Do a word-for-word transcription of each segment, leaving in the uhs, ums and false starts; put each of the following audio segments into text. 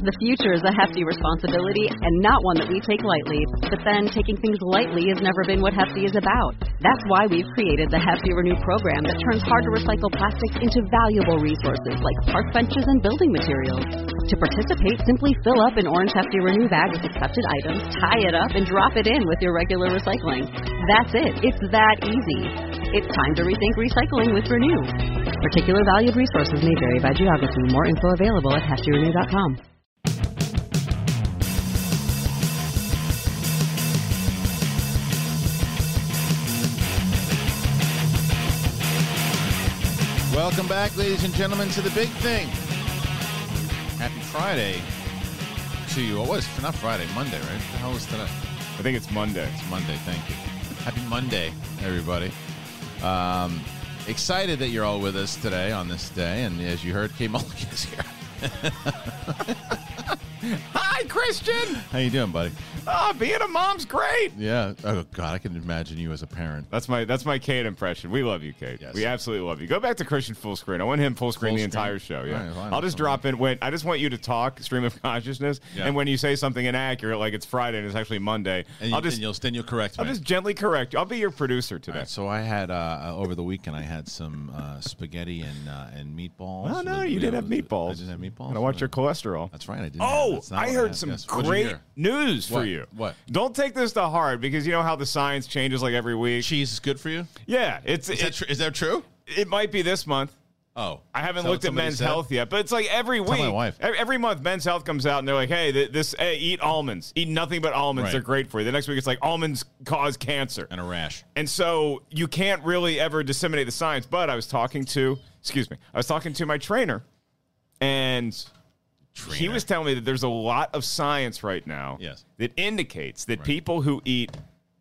The future is a hefty responsibility and not one that we take lightly. But then, taking things lightly has never been what Hefty is about. That's why we've created the Hefty Renew program that turns hard-to-recycle plastics into valuable resources like park benches and building materials. To participate, simply fill up an orange Hefty Renew bag with accepted items, tie it up, and drop it in with your regular recycling. That's it. It's that easy. It's time to rethink recycling with Renew. Particular valued resources may vary by geography. More info available at hefty renew dot com. Welcome back, ladies and gentlemen, to the big thing. Happy Friday to you. Oh, what is not Friday? Monday, right? What the hell is today? I think it's Monday. It's Monday. Thank you. Happy Monday, everybody. Um, excited that you're all with us today on this day, and as you heard, Kate Mulligan is here. Hi, Christian. How you doing, buddy? Oh, being a mom's great. Yeah. Oh God, I can imagine you as a parent. That's my that's my Kate impression. We love you, Kate. Yes. We absolutely love you. Go back to Christian full screen. I want him full screen Full the screen? entire show. Yeah. All right, fine. I'll just drop in when I just want you to talk stream of consciousness, Yeah. and when you say something inaccurate, like it's Friday and it's actually Monday, And, you, I'll just and you'll then you'll correct I'll me. just gently correct you. I'll be your producer All today. right, so I had uh, over the weekend I had some uh, spaghetti and uh, and meatballs. Oh no, with- you didn't have was- meatballs. I didn't have meatballs. And I watch your cholesterol. That's right. I didn't. Oh, That's not I what heard had. some Yes. What'd you great hear? news for What? you. What? Don't take this to heart because you know how the science changes like every week. Cheese is good for you. Yeah, it's Is it, that tr- is that true? it might be this month. Oh, I haven't Is that looked what at somebody Men's said? Health yet, but it's like every Tell week. my wife. Every, every month, Men's Health comes out and they're like, "Hey, th- this hey, eat almonds. Eat nothing but almonds. Right. They're great for you." The next week, it's like almonds cause cancer, And a rash. and so you can't really ever disseminate the science. But I was talking to, excuse me, I was talking to my trainer, and he Trainer. was telling me that there's a lot of science right now Yes. that indicates that people who eat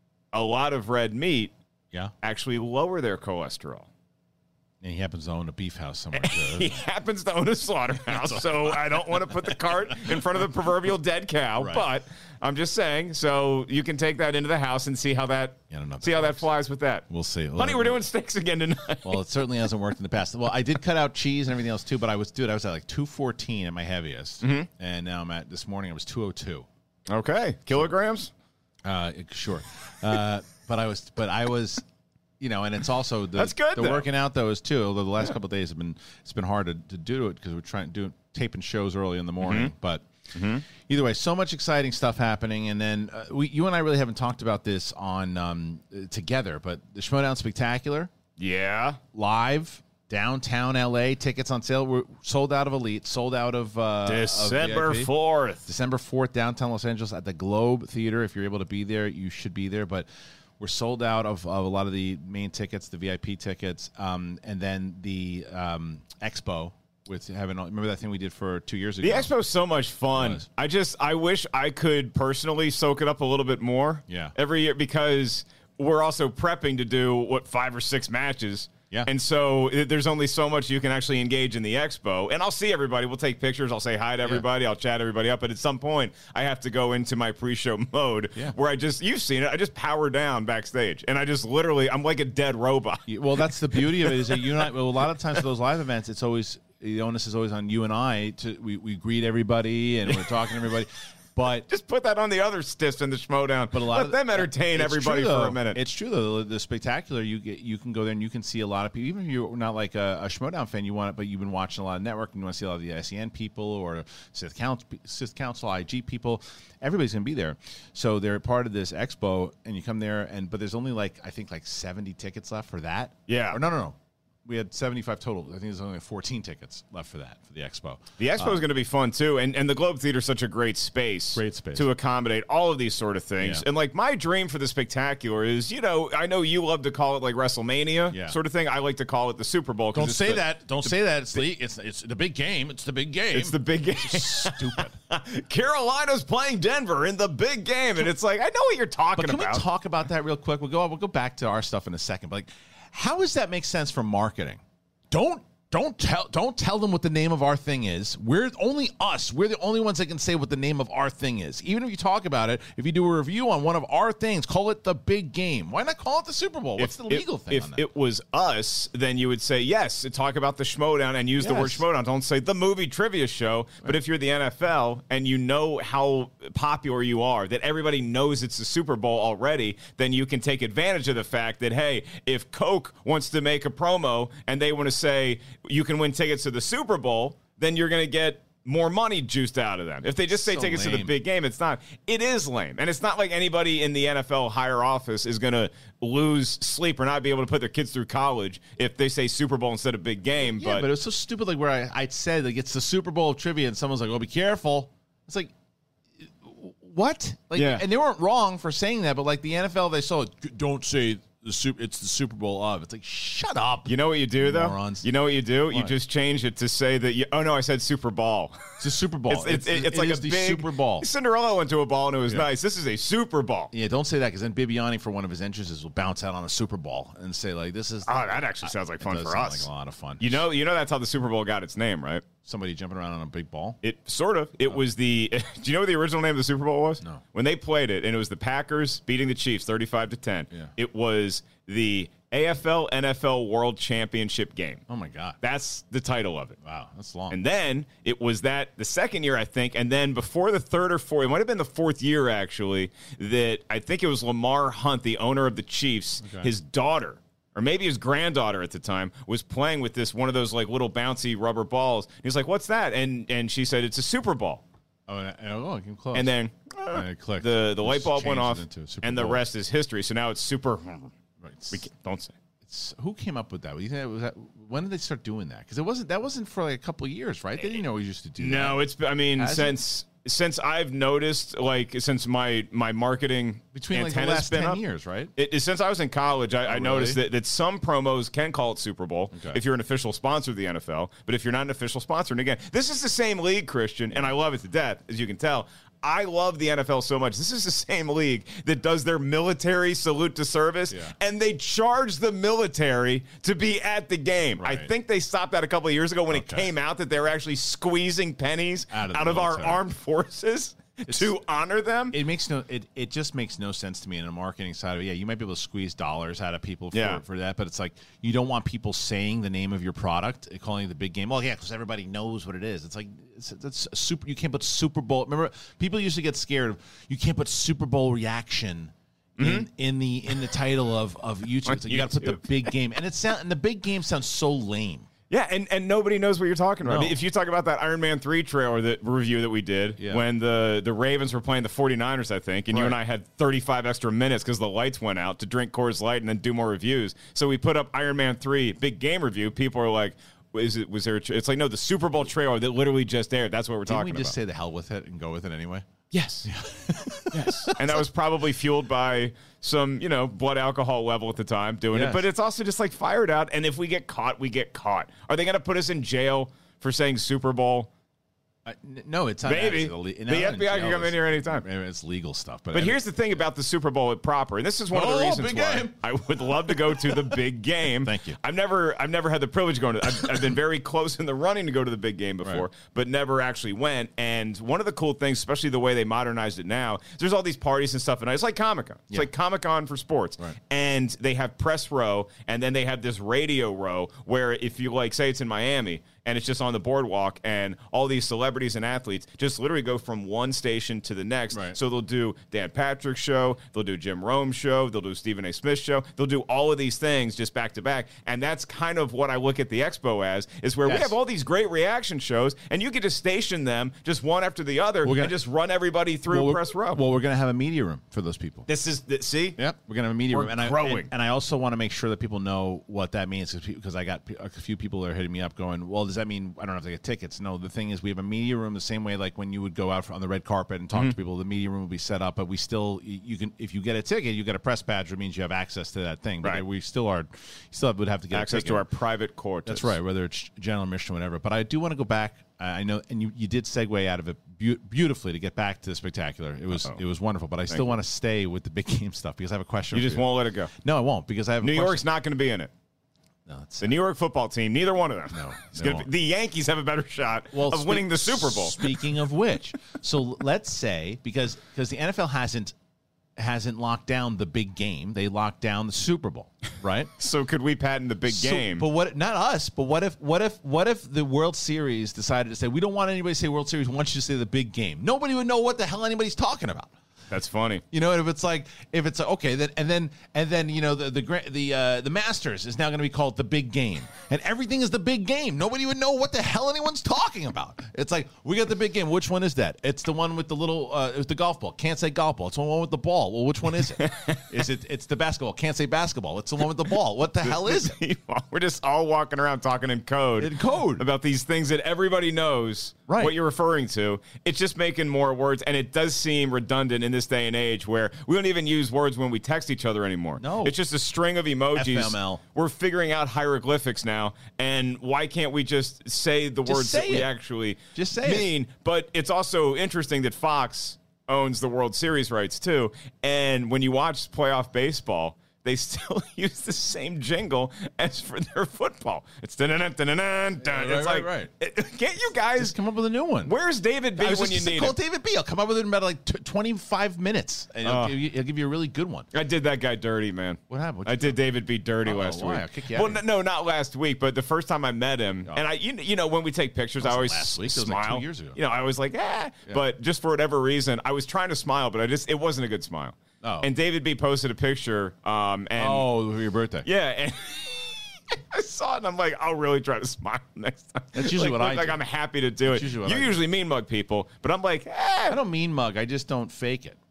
a lot of red meat Yeah. actually lower their cholesterol. And he happens to own a beef house somewhere. He too. happens to own a slaughterhouse, so I don't want to put the cart in front of the proverbial dead cow, Right. but I'm just saying, so you can take that into the house and see how that Yeah, I don't know if see that how that works. flies with that. We'll see. Honey, we're doing steaks again tonight. Well, it certainly hasn't worked in the past. Well, I did cut out cheese and everything else too, but I was, dude, I was at like two fourteen at my heaviest, Mm-hmm. and now I'm at this morning I was two oh two. Okay, kilograms. Uh, sure. Uh, but I was, but I was, you know, and it's also the, That's good, the though. working out though is too. Although the last couple of days have been, it's been hard to, to do it because we're trying to do taping shows early in the morning. Mm-hmm. But either way, so much exciting stuff happening. And then uh, we, you and I really haven't talked about this on um, uh, together, but the Schmodown Spectacular Yeah. live. Downtown L A, tickets on sale. We're sold out of Elite, sold out of uh, December of V I P. fourth. December fourth, downtown Los Angeles at the Globe Theater. If you're able to be there, you should be there. But we're sold out of, of a lot of the main tickets, the V I P tickets, um, and then the um, Expo with having. Remember that thing we did for two years ago? The expo's so much fun. It was. I just I wish I could personally soak it up a little bit more. Yeah. Every year because we're also prepping to do what five or six matches. Yeah. And so it, there's only so much you can actually engage in the expo. And I'll see everybody. We'll take pictures. I'll say hi to everybody. I'll chat everybody up. But at some point, I have to go into my pre-show mode Yeah. where I just, you've seen it, I just power down backstage. And I just literally, I'm like a dead robot. Well, that's the beauty of it is that you and I, well, a lot of times for those live events, it's always, the onus is always on you and I to, we, we greet everybody and we're talking to everybody. But Just put that on the other stiffs in the Schmodown. But a lot Let of them entertain it's everybody true, for though. a minute. It's true though. The, the spectacular, you get, you can go there and you can see a lot of people. Even if you're not like a, a Schmodown fan, you want it, but you've been watching a lot of network and you want to see a lot of the S E N people or Sith Council, Sith Council I G people. Everybody's gonna be there, so they're part of this expo, and you come there, and but there's only like I think like seventy tickets left for that. Yeah. Or no, no, no. We had seventy-five total. I think there's only fourteen tickets left for that, for the expo. The expo is going to be fun, too. And and the Globe Theater is such a great space. Great space. To accommodate all of these sort of things. Yeah. And, like, my dream for the Spectacular is, you know, I know you love to call it, like, WrestleMania Yeah. sort of thing. I like to call it the Super Bowl. 'cause Don't it's say the- that. Don't say that. It's the it's it's the big game. It's the big game. It's the big game. stupid. Carolina's playing Denver in the big game. And it's like, I know what you're talking But can about. we talk about that real quick? We'll go. We'll go back to our stuff in a second. But like, how does that make sense for marketing? Don't Don't tell don't tell them what the name of our thing is. We're only us. We're the only ones that can say what the name of our thing is. Even if you talk about it, if you do a review on one of our things, call it the big game. Why not call it the Super Bowl? What's if, the legal if, thing if on that? If it was us, then you would say, yes, talk about the Schmodown and use yes. the word Schmodown. Don't say the movie trivia show. Right. But if you're the N F L and you know how popular you are, that everybody knows it's the Super Bowl already, then you can take advantage of the fact that, hey, if Coke wants to make a promo and they want to say you can win tickets to the Super Bowl, then you're going to get more money juiced out of them. If they just say so tickets lame. to the big game, it's not. It is lame. And it's not like anybody in the N F L higher office is going to lose sleep or not be able to put their kids through college if they say Super Bowl instead of big game. Yeah, but, but it was so stupid. Like where I, I said, like it's the Super Bowl of trivia, and someone's like, "Oh, be careful." It's like, what? Like, yeah. And they weren't wrong for saying that, but like the N F L, they saw it. Don't say the super. It's the Super Bowl of. It's like, shut up. You know what you do though? Morons. You know what you do? What? You just change it to say that. You, oh no, I said Super Bowl. It's a Super Bowl. It's, it's, it's, it's it like is a the big Super Bowl. Cinderella went to a ball and it was Yeah. nice. This is a Super Bowl. Yeah, don't say that because then Bibiani, for one of his entrances, will bounce out on a Super Bowl and say like, "This is." Oh, that actually sounds like It fun does for sound us. Like a lot of fun. You know, you know that's how the Super Bowl got its name, right? Somebody jumping around on a big ball. It sort of. It was the. Do you know what the original name of the Super Bowl was? No. When they played it, and it was the Packers beating the Chiefs thirty-five to ten. Yeah. It was the A F L N F L World Championship game. Oh my God. That's the title of it. Wow, that's long. And then it was that the second year, I think, and then before the third or fourth, it might have been the fourth year actually, that I think it was Lamar Hunt, the owner of the Chiefs, Okay. his daughter, or maybe his granddaughter at the time, was playing with this one of those like little bouncy rubber balls. He's like, "What's that?" And and she said, "It's a Super Bowl." oh, and, and, oh, I came close. And then And it clicked. the the It light just bulb went changed off, it into a Super and the Bowl. rest is history. So now it's super. Right. We can't, don't say. It's, who came up with that? You think it was that? When did they start doing that? Because it wasn't. That wasn't for like a couple of years, right? They didn't know we used to do that. No, it's. I mean, Has it? since since I've noticed, like since my my marketing between like the antenna's last been ten up, years, right? It, it- since I was in college, I, I noticed really? that, that some promos can call it Super Bowl Okay. if you're an official sponsor of the N F L. But if you're not an official sponsor, and again, this is the same league, Christian, and I love it to death, as you can tell. I love the N F L so much. This is the same league that does their military salute to service, Yeah. and they charge the military to be at the game. I Right. think they stopped that a couple of years ago when it Okay. came out that they were actually squeezing pennies Out out of of, the our military. armed forces to honor them. It makes no. It, it just makes no sense to me in a marketing side of it. Yeah, you might be able to squeeze dollars out of people for, Yeah. for that, but it's like you don't want people saying the name of your product, and calling it the big game. Well, yeah, because everybody knows what it is. It's like it's, that's a super. You can't put Super Bowl. Remember, people used to get scared of you can't put Super Bowl reaction. In, in the in the title of of YouTube, On it's like you got to put the YouTube. big game, and it sound and the big game sounds so lame. Yeah, and, and nobody knows what you're talking about. No. I mean, if you talk about that Iron Man three trailer that review that we did Yeah. when the, the Ravens were playing the 49ers, I think, and you Right. and I had thirty-five extra minutes because the lights went out to drink Coors Light and then do more reviews. So we put up Iron Man three big game review. People are like, "Is it was there?" A tra-? It's like, no, the Super Bowl trailer that literally just aired. That's what we're Didn't talking we just about. say the hell with it and go with it anyway? Yes. Yes. And that was probably fueled by some, you know, blood alcohol level at the time doing Yes. it. But it's also just like fired out. And if we get caught, we get caught. Are they going to put us in jail for saying Super Bowl? Uh, n- no, it's not. Maybe. actually- The not F B I can jail. come in here anytime. Maybe it's legal stuff, but But I mean- here's the thing about the Super Bowl proper, and this is one of Oh, the reasons big why game. I would love to go to the big game. Thank you. I've never, I've never had the privilege of going to. I've, I've been very close in the running to go to the big game before, Right. but never actually went. And one of the cool things, especially the way they modernized it now, is there's all these parties and stuff, and it's like Comic Con. It's Yeah. like Comic Con for sports, Right. and they have press row, and then they have this radio row where if you like, say it's in Miami. And it's just on the boardwalk, and all these celebrities and athletes just literally go from one station to the next. Right. So they'll do Dan Patrick's show, they'll do Jim Rome's show, they'll do Stephen A. Smith's show, they'll do all of these things just back to back. And that's kind of what I look at the expo as, is where Yes. we have all these great reaction shows, and you can just station them just one after the other We're gonna- and just run everybody through well, we're- press row. Well, we're going to have a media room for those people. this is, the, see? Yep, we're gonna have a media We're room, and I growing. and, and I also want to make sure that people know what that means because I got a few people that are hitting me up going, well, does that mean I don't have to get tickets? No, the thing is, we have a media room the same way like when you would go out on the red carpet and talk Mm-hmm. to people. The media room will be set up, but we still you can if you get a ticket, you get a press badge, which means you have access to that thing. But Right. we still are, you still would have to get Access a ticket. to our private quarters. That's right, whether it's general admission or whatever. But I do want to go back. I I know, and you, you did segue out of it beau- beautifully to get back to the spectacular. It was Uh-oh. it was wonderful. But I still you. want to stay with the big game stuff because I have a question. You for just won't let it go. No, I won't because I have a New question. York's not going to be in it. No, it's the New York football team, neither one of them. No, It's they gonna won't. be, the Yankees have a better shot well, of spe- winning the Super Bowl. Speaking of which, so let's say because because the N F L hasn't hasn't locked down the big game, they locked down the Super Bowl, right? So could we patent the big So- game? but what? Not us. But what if? What if? What if the World Series decided to say we don't want anybody to say World Series? We want you to say the big game. Nobody would know what the hell anybody's talking about. That's funny. You know, and if it's like, if it's okay, then and then and then you know the the gra- the uh, the Masters is now going to be called the big game, and everything is the big game. Nobody would know what the hell anyone's talking about. It's like we got the big game. Which one is that? It's the one with the little, uh, it's the golf ball. Can't say golf ball. It's the one with the ball. Well, which one is it? Is it? It's the basketball. Can't say basketball. It's the one with the ball. What the hell is it? We're just all walking around talking in code. In code. About these things that everybody knows Right. what you're referring to. It's just making more words, and it does seem redundant in this day and age where we don't even use words when we text each other anymore. No. It's just a string of emojis. F M L. We're figuring out hieroglyphics now, and why can't we just say the Just words say that we it. actually Just say it. mean? But it's also interesting that Fox owns the World Series rights too, and when you watch playoff baseball, they still use the same jingle as for their football. It's dun dun dun dun dun dun. right, It's like, right, can't you guys Just come up with a new one. Where's David B I was when just you gonna need call him? David B. I'll come up with it in about like t- twenty-five minutes, and he'll, Oh. give you, he'll give you a really good one. I did that guy dirty, man. What happened? What'd I you did David B. dirty Uh-oh, last why? week. I'll kick you well, out of no, no, not last week, but the first time I met him, and I, you, you know, when we take pictures, I wasn't always last week. It was smile. like two years ago. You know, I was like, ah, but just for whatever reason, I was trying to smile, but I just it wasn't a good smile. Oh. And David B. posted a picture, um, and Oh, for your birthday. yeah, and I saw it, and I'm like, I'll really try to smile next time. That's usually like, what look I like do. I'm happy to do That's it. usually what You I do. usually mean mug people, but I'm like, eh. I don't mean mug. I just don't fake it.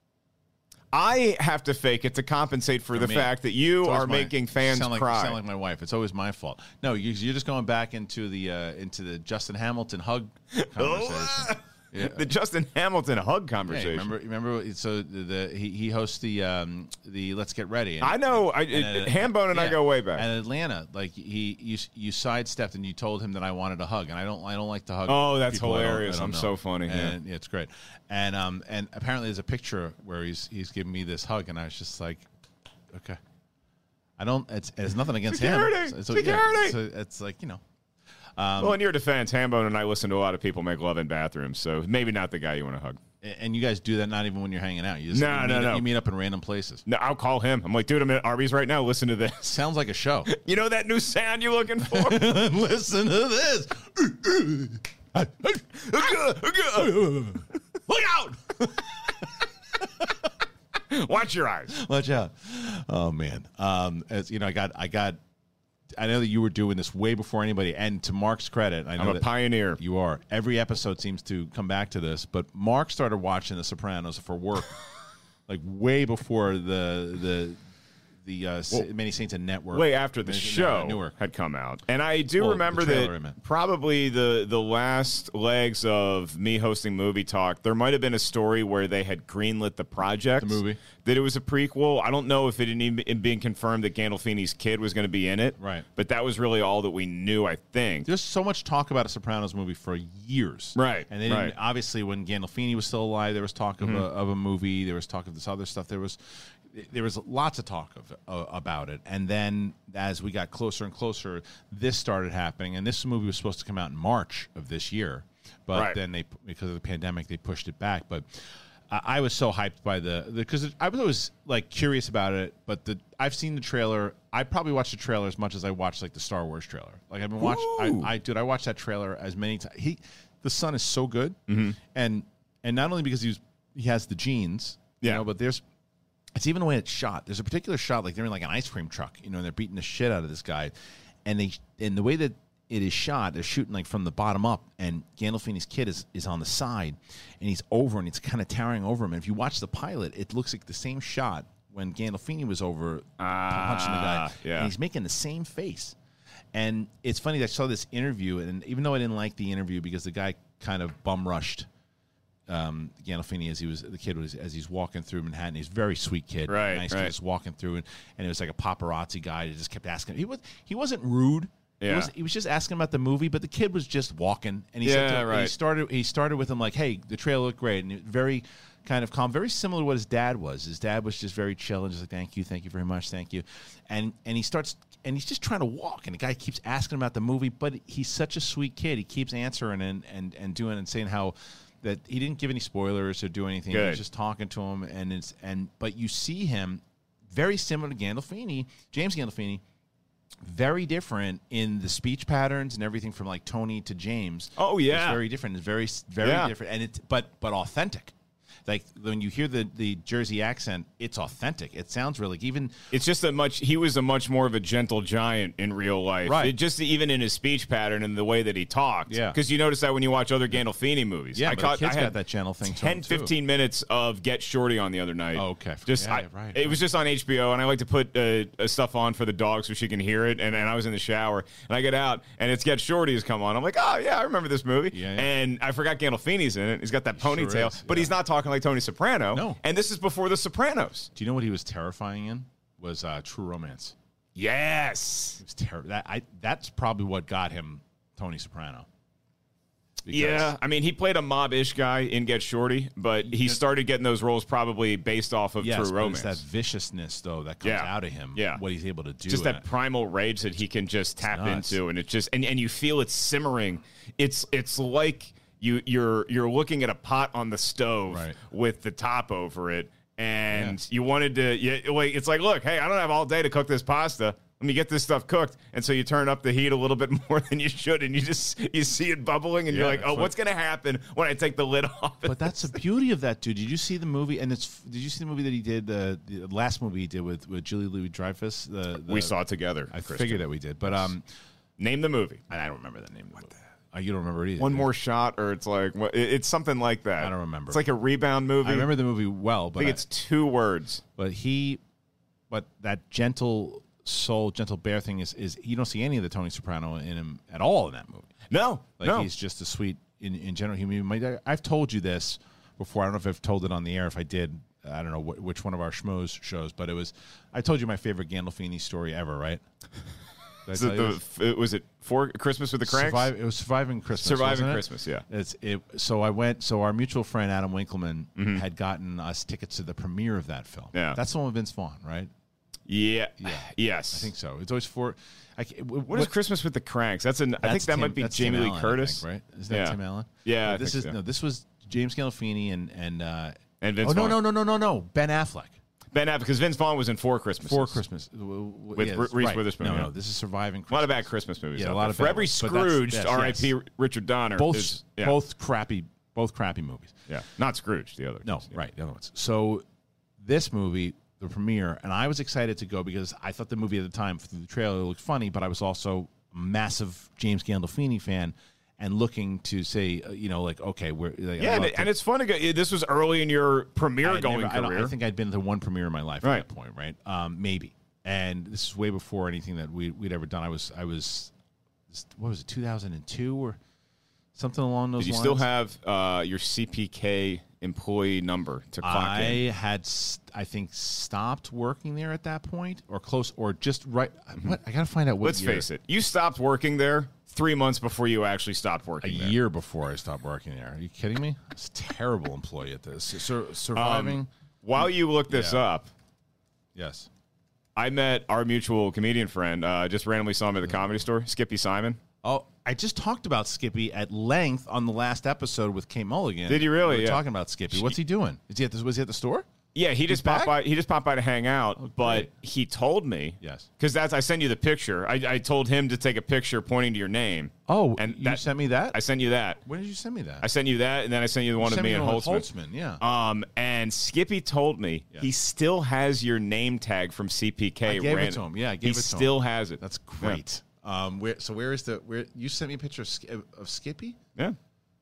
I have to fake it to compensate for, For the me. fact that you It's always are my- making fans sound like, cry. Sound like my wife. It's always my fault. No, you, you're just going back into the uh, into the Justin Hamilton hug conversation. Yeah. The Justin Hamilton hug Yeah, conversation. remember, remember. So the, the he, he hosts the um, the Let's Get Ready. And, I know. I, and, it, uh, Hambone and I yeah. go way back. And Atlanta, like he, you, you sidestepped and you told him that I wanted a hug, and I don't, I don't like to hug. Oh, that's people I don't- hilarious. I don't I'm know. so funny, yeah. And yeah, it's great. And um, and apparently there's a picture where he's he's giving me this hug, and I was just like, okay. I don't. It's it's nothing against Security! him. It's, it's, Security! Yeah, it's, it's like you know. Um, well, in your defense, Hambone and I listen to a lot of people make love in bathrooms, so maybe not the guy you want to hug. and you guys do that not even when you're hanging out. You just, No, you no, meet, no. You meet up in random places. No, I'll call him. I'm like, dude, I'm at Arby's right now. Listen to this. Sounds like a show. You know that new sound you're looking for? Listen to this. Look out! Watch your eyes. Watch out. Oh man. Um, as you know, I got, I got. I know that you were doing this way before anybody. And to Mark's credit, I know I'm a that pioneer. you are. Every episode seems to come back to this, but Mark started watching The Sopranos for work, like way before the the the uh, Well, Many Saints and Network. Way after the Many- show uh, Newark. had come out. And I do Well, the remember trailer, I that meant. probably the, the last legs of me hosting Movie Talk, there might have been a story where they had greenlit the project. The movie. That it was a prequel. I don't know if it had even been confirmed that Gandolfini's kid was going to be in it. Right. But that was really all that we knew, I think. There's so much talk about a Sopranos movie for years. Right, And they didn't, right. obviously, when Gandolfini was still alive, there was talk of, Mm-hmm. a, of a movie. There was talk of this other stuff. There was there was lots of talk of uh, about it. And then as we got closer and closer, this started happening. And this movie was supposed to come out in March of this year. But Right. then they, because of the pandemic, they pushed it back. But I, I was so hyped by the, because I was always like curious about it. But the I've seen the trailer. I probably watched the trailer as much as I watched like the Star Wars trailer. Like I've been watching. Ooh. I, I dude, I watched that trailer as many times. He, the son is so good, Mm-hmm. and and not only because he's he has the genes, you Yeah. know, but there's it's even the way it's shot. There's a particular shot like they're in like an ice cream truck, you know, and they're beating the shit out of this guy, and they and the way that it is shot, they're shooting like from the bottom up, and Gandolfini's kid is is on the side, and he's over, and it's kind of towering over him. And if you watch the pilot, it looks like the same shot when Gandolfini was over punching the guy, Ah, yeah. and he's making the same face. And it's funny that I saw this interview, and even though I didn't like the interview because the guy kind of bum rushed um, Gandolfini as he was the kid was as he's walking through Manhattan. He's a very sweet kid, Right, nice right. kid, just walking through, and, and it was like a paparazzi guy that just kept asking. He was he wasn't rude. He, Yeah. was, he was just asking about the movie, but the kid was just walking, and he said, Yeah, to, and he right. started he started with him like, "Hey, the trailer looked great," and it- very kind of calm, very similar to what his dad was. His dad was just very chill and just like, thank you, thank you very much, thank you. And and he starts, and he's just trying to walk, and the guy keeps asking him about the movie, but he's such a sweet kid. He keeps answering and, and, and doing and saying how that he didn't give any spoilers or do anything. Good. He was just talking to him, and it's and but you see him very similar to Gandolfini, James Gandolfini, very different in the speech patterns and everything from like Tony to James. Oh, yeah. It's very different. It's very very Yeah. different, and it's but but authentic. Like when you hear the, the Jersey accent, it's authentic. It sounds really even. It's just a much. He was a much more of a gentle giant in real life, Right. It just even in his speech pattern and the way that he talked. Yeah. Because you notice that when you watch other Gandolfini movies. Yeah, I but caught, the kid's I had got that channel thing to ten, him, too. fifteen minutes of Get Shorty on the other night. Oh, okay. Just Yeah, I, yeah, right, It right. was just on H B O, and I like to put uh, uh, stuff on for the dog so she can hear it. And, and I was in the shower, and I get out, and it's Get Shorty has come on. I'm like, oh yeah, I remember this movie. Yeah, yeah. And I forgot Gandolfini's in it. He's got that Sure ponytail, is, but yeah. he's not talking like Tony Soprano. No. And this is before The Sopranos. Do you know what he was terrifying in? Was uh, True Romance. Yes. It was terrible. That I that's probably what got him Tony Soprano. Because- Yeah, I mean, he played a mob-ish guy in Get Shorty, but he started getting those roles probably based off of Yes, True but Romance. it's that viciousness though that comes Yeah. out of him. Yeah. What he's able to do. just in that it. primal rage that he can just tap nuts. into, and it just and, and you feel it simmering. It's it's like you you're you're looking at a pot on the stove Right. with the top over it, and you wanted to. You, like it's like, look, hey, I don't have all day to cook this pasta. Let me get this stuff cooked, and so you turn up the heat a little bit more than you should, and you just you see it bubbling, and Yeah, you're like, that's oh, what- what's gonna happen when I take the lid off? But that's the beauty of that, dude. Did you see the movie? And it's did you see the movie that he did? The, the last movie he did with with Julie Louis Dreyfus. The, the we saw it together. I Kristen. figured that we did, but um, Name the movie. I don't remember the name. Of the movie. Uh, you don't remember it either. One do you? more shot, or it's like what- it- it's something like that. I don't remember. It's like a rebound movie. I remember the movie well, I but think I- it's two words. but he, but that gentle soul, gentle bear thing is is you don't see any of the Tony Soprano in him at all in that movie. No, Like no. he's just a sweet in, in general human. being. I've told you this before. I don't know if I've told it on the air. If I did, I don't know wh- which one of our schmoes shows, but it was. I told you my favorite Gandolfini story ever, right? Did I Is it tell you the, this? f- was it for Christmas with the Cranks? Survive, it was Surviving Christmas. Surviving wasn't it? Christmas, yeah. It's it. So I went. So our mutual friend Adam Winkleman Mm-hmm. had gotten us tickets to the premiere of that film. Yeah. That's the one with Vince Vaughn, right? Yeah. Yes. I think so. It's always for. I, ca- w- What is Christmas with the Cranks? That's an. I think That's that Tim- might be that's Jamie Tim Lee Allen, I Curtis, think, right? Is that Yeah. Tim Allen? Yeah, I This think is so. no. This was James Gandolfini and and uh, And Vince oh no Vaughn. no no no no no Ben Affleck. Ben Affleck, because Vince Vaughn was in Four Christmases. For Christmas w- w- With yeah, Re- Reese right. Witherspoon, No, yeah. no, this is Surviving A Christmas. lot of bad Christmas movies. Yeah, out a lot there. of For bad every ones, but that's- Scrooge, yes, R I P yes. Richard Donner. both is, yeah. both crappy both crappy movies. Yeah, not Scrooge. The other. No, yeah. right, the other ones. So this movie, the premiere, and I was excited to go because I thought the movie at the time through the trailer looked funny, but I was also a massive James Gandolfini fan and looking to say, uh, you know, like okay, we're like, Yeah, I'd and, love and to- it's fun to go. This was early in your premiere I'd going never- I, don't- career. I think I'd been to one premiere in my life Right. at that point, right? Um, maybe. And this is way before anything that we, we'd ever done. I was, I was, what was it, two thousand two or something along those Did you lines? still have uh, your C P K employee number to clock I in? had, st- I think, stopped working there at that point, or close, or just right. What I got to find out what. Let's year. face it. You stopped working there three months before you actually stopped A working there. year before I stopped working there. Are you kidding me? I was a terrible employee at this. Sur- surviving. Um, While you look this Yeah. up, yes. I met our mutual comedian friend. Uh, just randomly saw him at the Comedy Store, Skippy Simon. Oh, I just talked about Skippy at length on the last episode with Kay Mulligan. Did you really? We were Yeah. talking about Skippy. What's he doing? Is he at the, was he at the store? Yeah, he just back? popped by. He just popped by to hang out, but great. he told me, Yes. because that's I sent you the picture. I, I told him to take a picture pointing to your name. Oh, and you that, sent me that? I sent you that. when did you send me that? I sent you that, and then I sent you the one You of sent me the and one with Holtzman. Holtzman, yeah. Um, and Skippy told me Yeah. he still has your name tag from C P K. I gave it ran- to him. Yeah, I gave he it to still him. has it. That's great. Um, where, so where is the where you sent me a picture of, Sk- of Skippy? Yeah,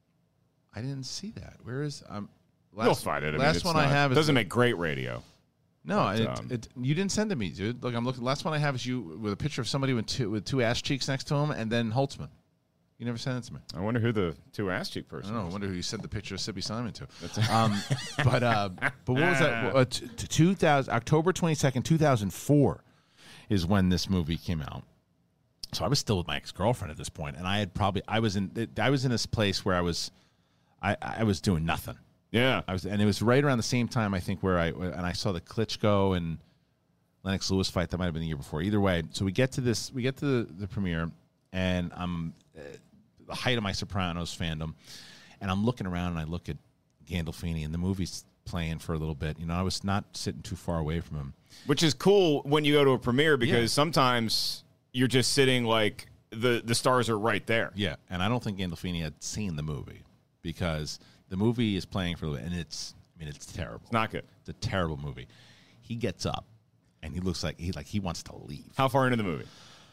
I didn't see that. Where is um? Last, you'll find it. I mean, last it's one I not- have is doesn't the- make great radio. No, but, it, um, it, you didn't send it to me, dude. Look, I'm looking. Last one I have is you with a picture of somebody with two with two ass cheeks next to him, and then Holtzman. You never sent it to me. I wonder who the two ass cheek I person. don't know. I is. wonder who you sent the picture of Sippy Simon to. Um, but uh, but what was that? Uh, t- t- two thousand October twenty second, two thousand four, is when this movie came out. So I was still with my ex girlfriend at this point, and I had probably I was in I was in this place where I was I I was doing nothing. Yeah. I was, and it was right around the same time I think where I and I saw the Klitschko and Lennox Lewis fight. That might have been the year before. Either way, so we get to this, we get to the, the premiere, and I'm uh, the height of my Sopranos fandom, and I'm looking around and I look at Gandolfini, and the movie's playing for a little bit. You know, I was not sitting too far away from him, which is cool when you go to a premiere because Yeah. sometimes you're just sitting like the the stars are right there. Yeah, and I don't think Gandolfini had seen the movie because the movie is playing for a little bit, and it's, I mean, it's terrible. It's not good. It's a terrible movie. He gets up, and he looks like he like he wants to leave. How far into the movie?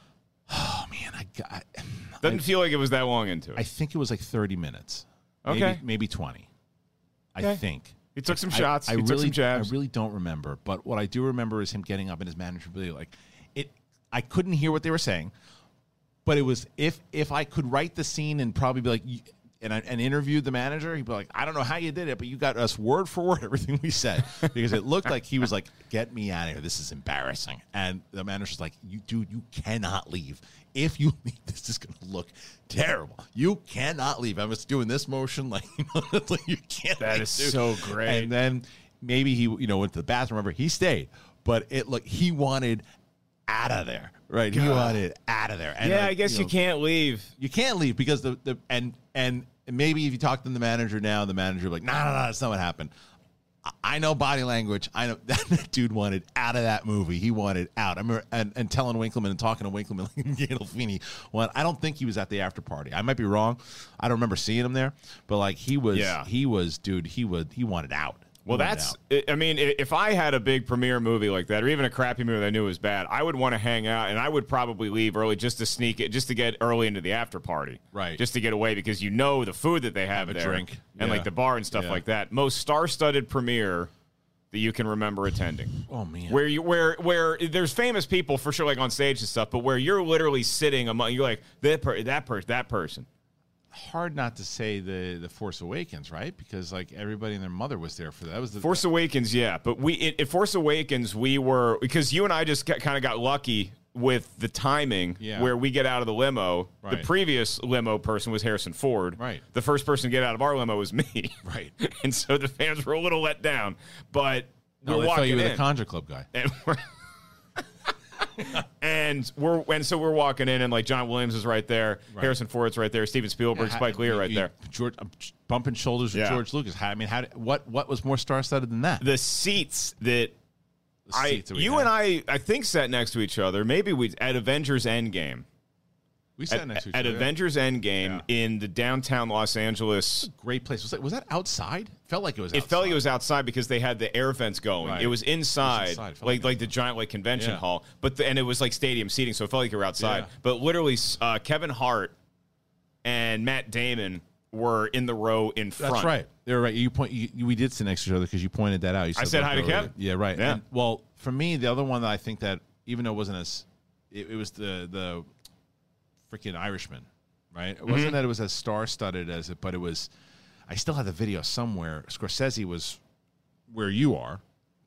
Oh man, I got. Doesn't I, feel like it was that long into it. I think it was like thirty minutes. Okay. maybe, maybe twenty. Okay. I think He took some I- shots. I, he really, took some jabs. I really don't remember, but what I do remember is him getting up and his manager really like it. I couldn't hear what they were saying, but it was if if I could write the scene and probably be like. And, I, and interviewed the manager, he'd be like, I don't know how you did it, but you got us word for word everything we said. Because it looked like he was like, get me out of here. This is embarrassing. And the manager's like, you dude, you cannot leave. If you leave, this is going to look terrible. You cannot leave. I was doing this motion like, you know, it's like you can't That leave, is dude. so great. And then maybe he, you know, went to the bathroom. Remember, he stayed. But it look, he wanted out of there. Right? He wanted out of there. And yeah, like, I guess you, know, can't leave. you can't leave because the, the and and maybe if you talk to the manager now, the manager will be like, no, no, no, that's not what happened. I- I know body language. I know that dude wanted out of that movie. He wanted out. I remember and, and telling Winkleman and talking to Winkleman, like Gandolfini. Well, I don't think he was at the after party. I might be wrong. I don't remember seeing him there, but like he was, Yeah. he was, dude. He would, he wanted out. Well, He wanted that's, out. I mean, i- if I had a big premiere movie like that, or even a crappy movie that I knew was bad, I would want to hang out, and I would probably leave early just to sneak it, just to get early into the after party. Right. Just to get away because you know the food that they have, Have a there drink. and Yeah. like the bar and stuff Yeah. like that. Most star-studded premiere that you can remember attending. Oh man, Where you where where there's famous people for sure, like on stage and stuff, but where you're literally sitting among, you're like that per, that person, that person. hard not to say the the Force Awakens, right? Because like everybody and their mother was there for that. That was the Force Awakens, yeah, but we in, in Force Awakens we were, because you and I just kind of got lucky with the timing. Yeah. Where we get out of the limo. Right. The previous limo person was Harrison Ford. Right. The first person to get out of our limo was me. Right. And so the fans were a little let down, but No, we're they thought walking you were in. the Conjure Club guy. and we're, and we're and so we're walking in, and like John Williams is right there, Right. Harrison Ford's right there, Steven Spielberg, Yeah, Spike Lee are right you- there. George I'm bumping shoulders with Yeah. George Lucas. How, I mean, how? did- What? What was more star-studded than that? The seats that The I, seats that we you had. and I, I think sat next to each other. Maybe we at Avengers Endgame. we sat At, next to each at other. Avengers Endgame in the downtown Los Angeles. Great place. Was that? Was that outside? Felt like it was. It outside. felt like it was outside because they had the air vents going. Right. It was inside, inside. It felt like like like the giant like convention Yeah. hall. But the, and it was like stadium seating, so it felt like you were outside. Yeah. But literally, uh, Kevin Hart and Matt Damon were in the row in front. That's right. They're right. You point. You, you- we did sit next to each other because you pointed that out. You I said like, hi to oh, Kevin. Yeah, right. Yeah. And, well, for me, the other one that I think that even though it wasn't as, it, it was the the freaking Irishman, right? It Mm-hmm. wasn't that it was as star-studded as it, but it was. I still have the video somewhere. Scorsese was where you are,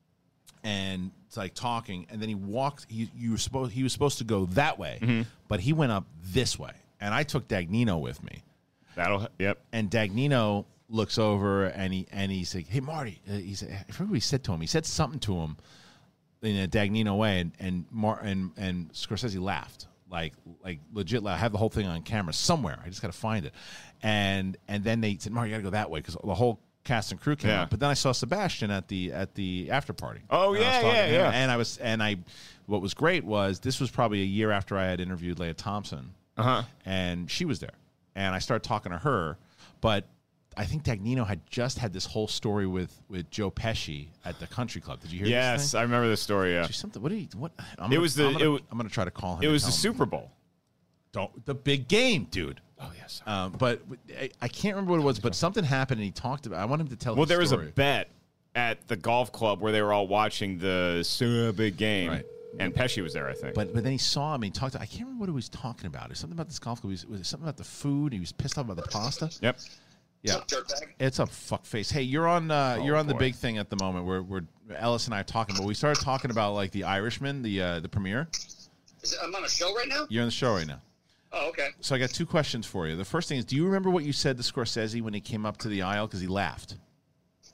and it's like talking, and then he walked. He you were supposed he was supposed to go that way, Mm-hmm. but he went up this way, and I took Dagnino with me. That'll. Yep. And Dagnino looks over and he and he's like, "Hey, Marty," uh, he said, I forget what he said to him. He said something to him in a Dagnino way, and and Mar- and and Scorsese laughed, like like legit laughed. I have the whole thing on camera somewhere. I just got to find it. And and then they said, "Marty, you got to go that way," because the whole cast and crew came Yeah. out. But then I saw Sebastian at the at the after party. Oh, And I was yeah, talking yeah, to him, yeah. And I was and I, what was great was this was probably a year after I had interviewed Leah Thompson, Uh huh. and she was there. And I started talking to her, but I think Dagnino had just had this whole story with, with Joe Pesci at the country club. Did you hear this Yes, thing? I remember this story. Yeah. Geez, something. What did he? What? I'm It gonna, was the- I'm gonna, it wa- I'm gonna try to call him. It and was the tell him. Super Bowl. Don't the big game, dude. Oh yes. Um, but I, I can't remember what it was. But something happened, and he talked about. I want him to tell. Well, his there was a story. bet at the golf club where they were all watching the super big game, Right. and Pesci was there, I think. But but then he saw him. And he talked. To, I can't remember what he was talking about. It was something about this golf club. He was, was it something about the food? He was pissed off about the pasta. Yep. Yeah, it's a fuck face. Hey, you're on. Uh, Oh, you're on the boy. big thing at the moment. Where we're Ellis and I are talking, but we started talking about like the Irishman, the uh, the premiere. Is it, I'm on a show right now? You're on the show right now. Oh, okay. So I got two questions for you. The first thing is, do you remember what you said to Scorsese when he came up to the aisle because he laughed?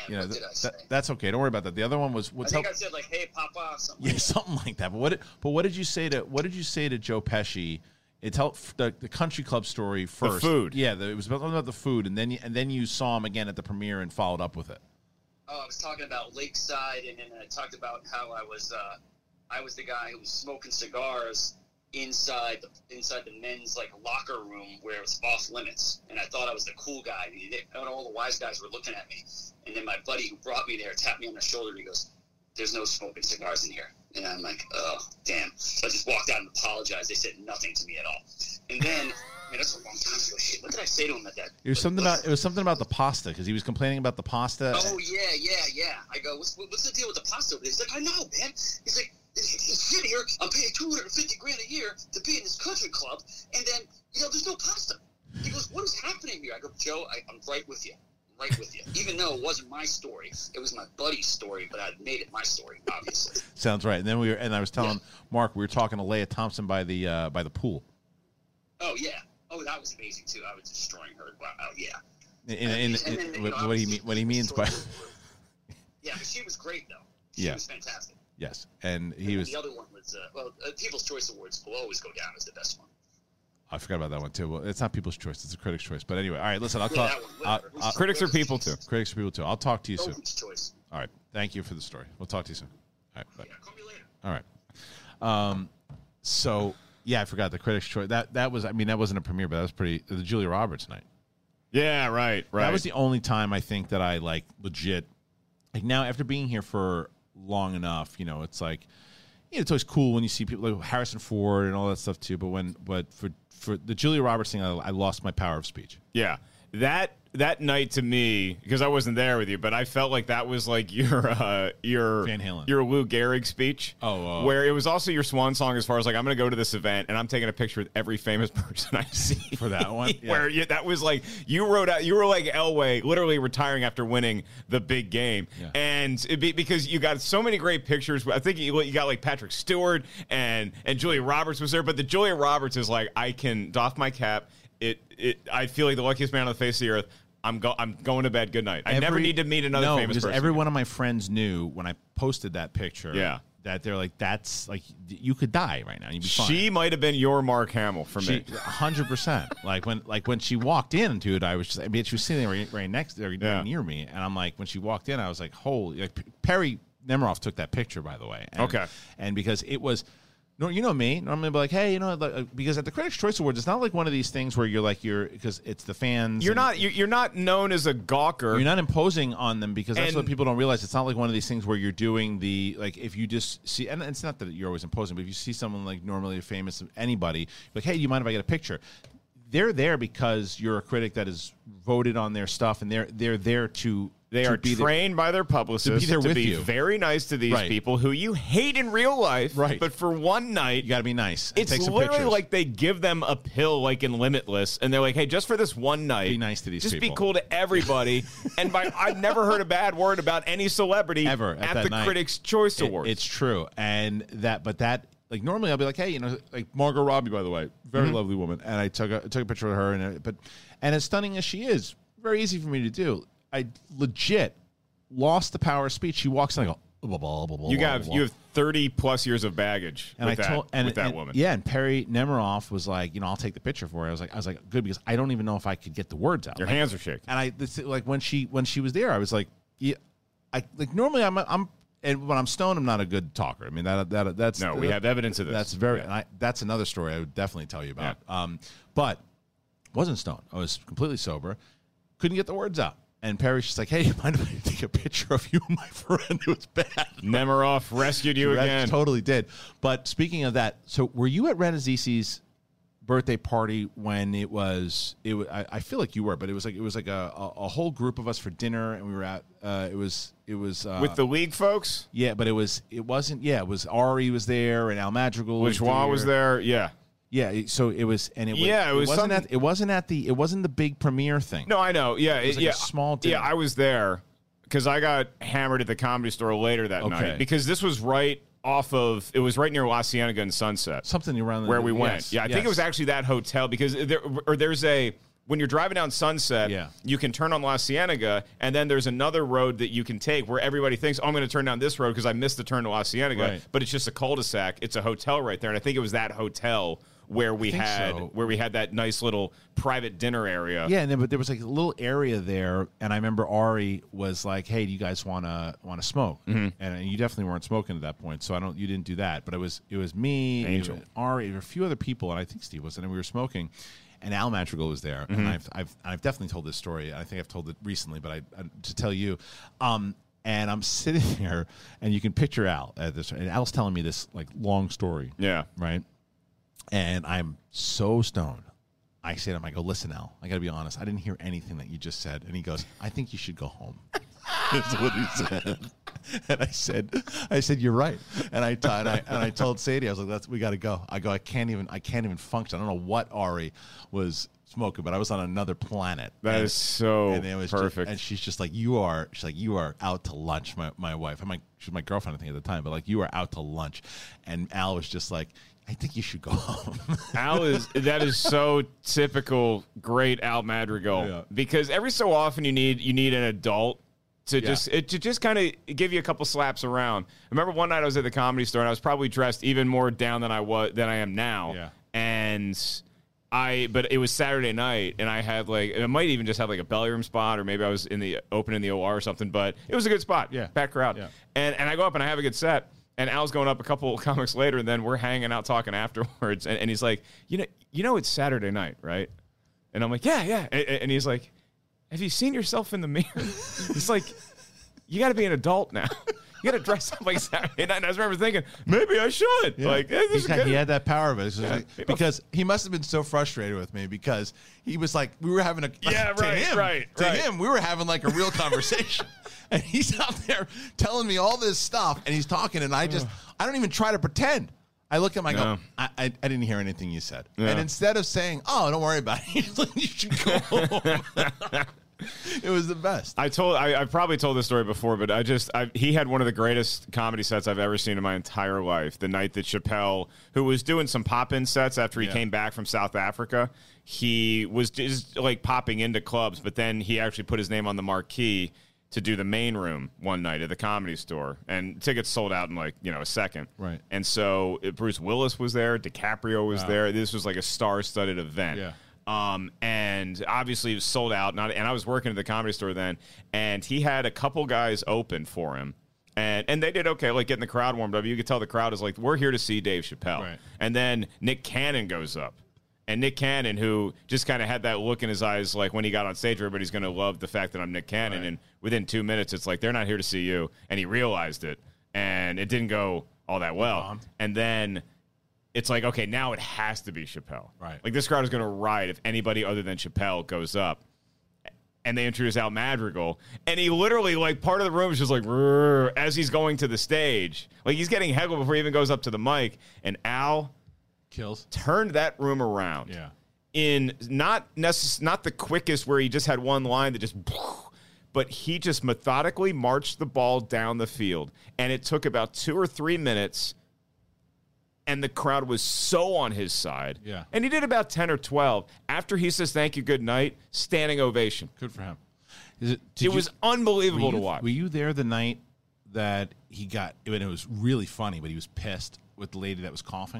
you know, what th- did I say? that, that's okay. Don't worry about that. The other one was I what's think up? I said like, "Hey, Papa," something. Yeah, like that. something like that. But what? Did, but what did you say to what did you say to Joe Pesci? It tell the, the country club story first. The food. Yeah, the, it was about, about the food, and then you, and then you saw him again at the premiere and followed up with it. Oh, I was talking about Lakeside, and then I talked about how I was uh, I was the guy who was smoking cigars inside the inside the men's like locker room where it was off limits, and I thought I was the cool guy. And, he, and all the wise guys were looking at me, and then my buddy who brought me there tapped me on the shoulder, and he goes, "There's no smoking cigars in here." And I'm like, "Oh, damn!" So I just walked out and apologized. They said nothing to me at all. And then, man, that's a long time ago. Shit, what did I say to him at that? It was something about it was something about the pasta because he was complaining about the pasta. Oh yeah, yeah, yeah. I go, what's, what's the deal with the pasta? He's like, I know, man. He's like, shit here. I'm paying two hundred fifty grand a year to be in this country club, and then you know, there's no pasta. He goes, what is happening here? I go, Joe, I, I'm right with you. I'm right with you. Even though it wasn't my story, it was my buddy's story, but I made it my story, obviously. Sounds right. And then we were, and I was telling yeah. Mark we were talking to Leia Thompson by the uh, by the pool. Oh yeah. Oh, that was amazing too. I was destroying her. Wow. Oh yeah. In, in, in, in, then, what, know, what he mean, what he means by yeah, but she was great though. She yeah. was fantastic. Yes, and he and was. The other one was uh, well, uh, People's Choice Awards will always go down as the best one. I forgot about that one too. Well, it's not People's Choice; it's a Critics' Choice. But anyway, all right. Listen, I'll yeah, talk. one, I'll, I'll, critics are people too. Critics are people too. I'll talk to you no soon. Choice. All right. Thank you for the story. We'll talk to you soon. All right. Bye. Yeah, call me later. All right. Um. So yeah, I forgot the Critics' Choice. That that was. I mean, that wasn't a premiere, but that was pretty. The Julia Roberts night. Yeah. Right. Right. That was the only time I think that I like legit. Like now, after being here for long enough, you know, it's like. You know, it's always cool when you see people like Harrison Ford and all that stuff too. But when, but for for the Julia Roberts thing, I, I lost my power of speech. Yeah, that that night to me, because I wasn't there with you, but I felt like that was like your uh, your Van Halen. your Lou Gehrig speech. Oh, uh, where it was also your swan song as far as like I'm going to go to this event and I'm taking a picture with every famous person I see for that one. Yeah. Where you, that was like you wrote out, you were like Elway, literally retiring after winning the big game, yeah. and it be, because you got so many great pictures. I think you, you got like Patrick Stewart and and Julia Roberts was there, but the Julia Roberts is like I can doff my cap. It it I feel like the luckiest man on the face of the earth. I'm go I'm going to bed. Good night. I every, never need to meet another no, famous because person. every one of my friends knew when I posted that picture. Yeah. That they're like, that's like you could die right now. You'd be fine. She might have been your Mark Hamill for me. A hundred percent. Like when like when she walked in, dude, I was just I mean she was sitting there right, right next there, yeah. right near me, and I'm like when she walked in, I was like, holy like Perry Nemiroff took that picture, by the way. And, okay. And because it was. No, you know me. Normally, I'd be like, hey, you know, like, because at the Critics' Choice Awards, it's not like one of these things where you're like, you're because it's the fans. You're not. You're, you're not known as a gawker. You're not imposing on them because that's and, what people don't realize. It's not like one of these things where you're doing the like if you just see, and it's not that you're always imposing, but if you see someone like normally famous, anybody, you're like, hey, do you mind if I get a picture? They're there because you're a critic that has voted on their stuff, and they're they're there to. They to are be trained there, by their publicists to be, there to with be you. very nice to these right. people who you hate in real life. Right. But for one night, you got to be nice. It's take some literally pictures. like they give them a pill, like in Limitless, and they're like, "Hey, just for this one night, be nice to these just people. be cool to everybody." And by I've never heard a bad word about any celebrity ever at, at that the night. Critics' Choice it, Awards. It's true, and that, but that. Like normally, I'll be like, "Hey, you know, like Margot Robbie, by the way, very mm-hmm. lovely woman," and I took a took a picture of her, and but and as stunning as she is, very easy for me to do. I legit lost the power of speech. She walks in, I go, blah, blah, blah, blah, you blah, got blah. you have thirty plus years of baggage and with I that told and, with that and, woman. Yeah, and Perry Nemiroff was like, you know, I'll take the picture for her. I was like, I was like, good because I don't even know if I could get the words out. Your like, hands are shaking. And I this, like when she when she was there, I was like, yeah, I like normally I'm I'm. And when I'm stoned, I'm not a good talker. I mean, that that that's no. We that, have evidence of this. That's very. Yeah. And I, that's another story I would definitely tell you about. Yeah. Um, but wasn't stoned. I was completely sober. Couldn't get the words out. And Perry's just like, "Hey, you mind if I take a picture of you and my friend? It was bad." Nemiroff rescued you Red again. Totally did. But speaking of that, so were you at Ren Azisi's birthday party when it was? It was, I, I feel like you were, but it was like it was like a, a, a whole group of us for dinner, and we were at. Uh, it was. It was uh, with the league folks. Yeah, but it was it wasn't. Yeah, it was Ari was there and Al Madrigal was Which there. was there? Yeah, yeah. it- So it was, and it was. Yeah, it was wasn't something- at. It wasn't at the. It wasn't the big premiere thing. no, I know. Yeah, It was like yeah, a small dinner. Yeah, I was there because I got hammered at the Comedy Store later that Okay. night because this was right off of. It was right near La Cienega and Sunset. Something around the, where we went. yes, Yeah, I think yes. it was actually that hotel because there or there's a when you're driving down Sunset, Yeah. you can turn on La Cienega, and then there's another road that you can take where everybody thinks, oh, I'm going to turn down this road because I missed the turn to La Cienega. Right. But it's just a cul-de-sac. It's a hotel right there, and I think it was that hotel where we think had so. where we had that nice little private dinner area. Yeah, and then but there was like a little area there, and I remember Ari was like, "Hey, do you guys want to want to smoke?" Mm-hmm. And, and you definitely weren't smoking at that point, so I don't. You didn't do that, but it was it was me, Angel. it was Ari, there were a few other people, and I think Steve was, and we were smoking. And Al Madrigal was there, mm-hmm. and I've, I've I've definitely told this story. I think I've told it recently, but I, I to tell you. Um, and I'm sitting there, and you can picture Al at this, and Al's telling me this like long story. Yeah. Right. And I'm so stoned. I say to him, I go, listen, Al, I got to be honest. I didn't hear anything that you just said. And he goes, I think you should go home. That's what he said. And I said, I said, you're right. And I, t- and I, and I told Sadie, I was like, That's, we got to go. I go, I can't even, I can't even function. I don't know what Ari was smoking, but I was on another planet. That and, is so and it was perfect. Just, and she's just like, you are, she's like, you are out to lunch, my, my wife. I'm like, she was my girlfriend, I think, at the time, but like, you are out to lunch. And Al was just like, I think you should go home. Al is that is so typical great Al Madrigal Yeah. because every so often you need you need an adult to Yeah. just it, to just kind of give you a couple slaps around. I remember one night I was at the Comedy Store and I was probably dressed even more down than I was than I am now. Yeah. And I but it was Saturday night and I had like it might even just have like a belly room spot or maybe I was in the open in the O R or something, but it was a good spot. Yeah. Packed crowd. Yeah. And and I go up and I have a good set. And Al's going up a couple comics later, and then we're hanging out talking afterwards. And, and he's like, you know, you know, it's Saturday night, right? And I'm like, yeah, yeah. And, and he's like, have you seen yourself in the mirror? He's like, you got to be an adult now. You got to dress up like Saturday night. And I just remember thinking, maybe I should. Yeah. Like, hey, this he, is got- good. he had that power of it. It's just Yeah. like- because he must have been so frustrated with me because he was like, we were having a Yeah, to right, him, right, to right. him, we were having like a real conversation, and he's out there telling me all this stuff, and he's talking, and I just, I don't even try to pretend. I look at him, I go, No. I, I, I didn't hear anything you said, Yeah. and instead of saying, oh, don't worry about it, he's like, you should go home. It was the best. I told I, I've probably told this story before, but I just I, he had one of the greatest comedy sets I've ever seen in my entire life. The night that Chappelle, who was doing some pop-in sets after he Yeah. came back from South Africa, he was just like popping into clubs, but then he actually put his name on the marquee to do the main room one night at the Comedy Store, and tickets sold out in like you know a second. Right. And so uh, Bruce Willis was there, DiCaprio was Wow. there. This was like a star-studded event. Yeah. Um, and obviously it was sold out. Not, and I was working at the Comedy Store then, and he had a couple guys open for him. And and they did okay, like getting the crowd warmed up. You could tell the crowd is like, we're here to see Dave Chappelle. Right. And then Nick Cannon goes up. And Nick Cannon, who just kind of had that look in his eyes, like when he got on stage, everybody's going to love the fact that I'm Nick Cannon. Right. And within two minutes, it's like, they're not here to see you. And he realized it. And it didn't go all that well. bombed. And then it's like, okay, now it has to be Chappelle. Right. Like this crowd is going to riot if anybody other than Chappelle goes up. And they introduce Al Madrigal, and he literally, like, part of the room is just like, "Rrr," as he's going to the stage. Like, he's getting heckled before he even goes up to the mic. And Al Kills. turned that room around Yeah. in not necess- not the quickest where he just had one line that just, but he just methodically marched the ball down the field. And it took about two or three minutes, and the crowd was so on his side. Yeah. And he did about ten or twelve. After he says, thank you, good night, standing ovation. Good for him. Is it? did It you- was unbelievable were to you, watch. Were you there the night that he got? And it was really funny, but he was pissed with the lady that was coughing.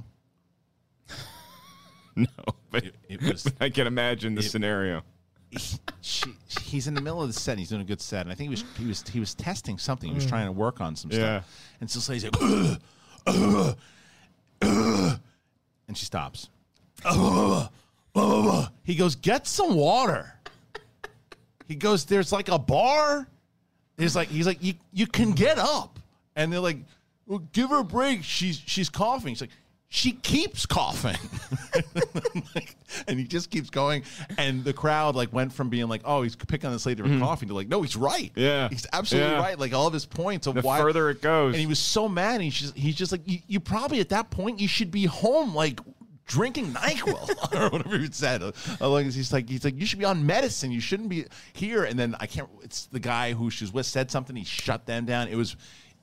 No, but, It- it was- but I can imagine the it- scenario. He, she, he's in the middle of the set. And he's doing a good set, and I think he was he was he was testing something. He was trying to work on some Yeah. stuff. And so this lady's like, "Ugh, ugh, ugh," and she stops. "Ugh, ugh." He goes, get some water. He goes, there's like a bar. He's like, he's like, you you can get up, and they're like, well, give her a break. She's she's coughing. He's like, she keeps coughing. And he just keeps going. And the crowd like went from being like, oh, he's picking on this lady for coughing to like, no, he's right. Yeah. He's absolutely Yeah. right. Like all of his points of The why further it goes. And he was so mad. He's just he's just like, you, you probably at that point you should be home like drinking NyQuil or whatever he said. Uh, like, he's like he's like, you should be on medicine. You shouldn't be here. And then I can't it's the guy who she was with said something, he shut them down. It was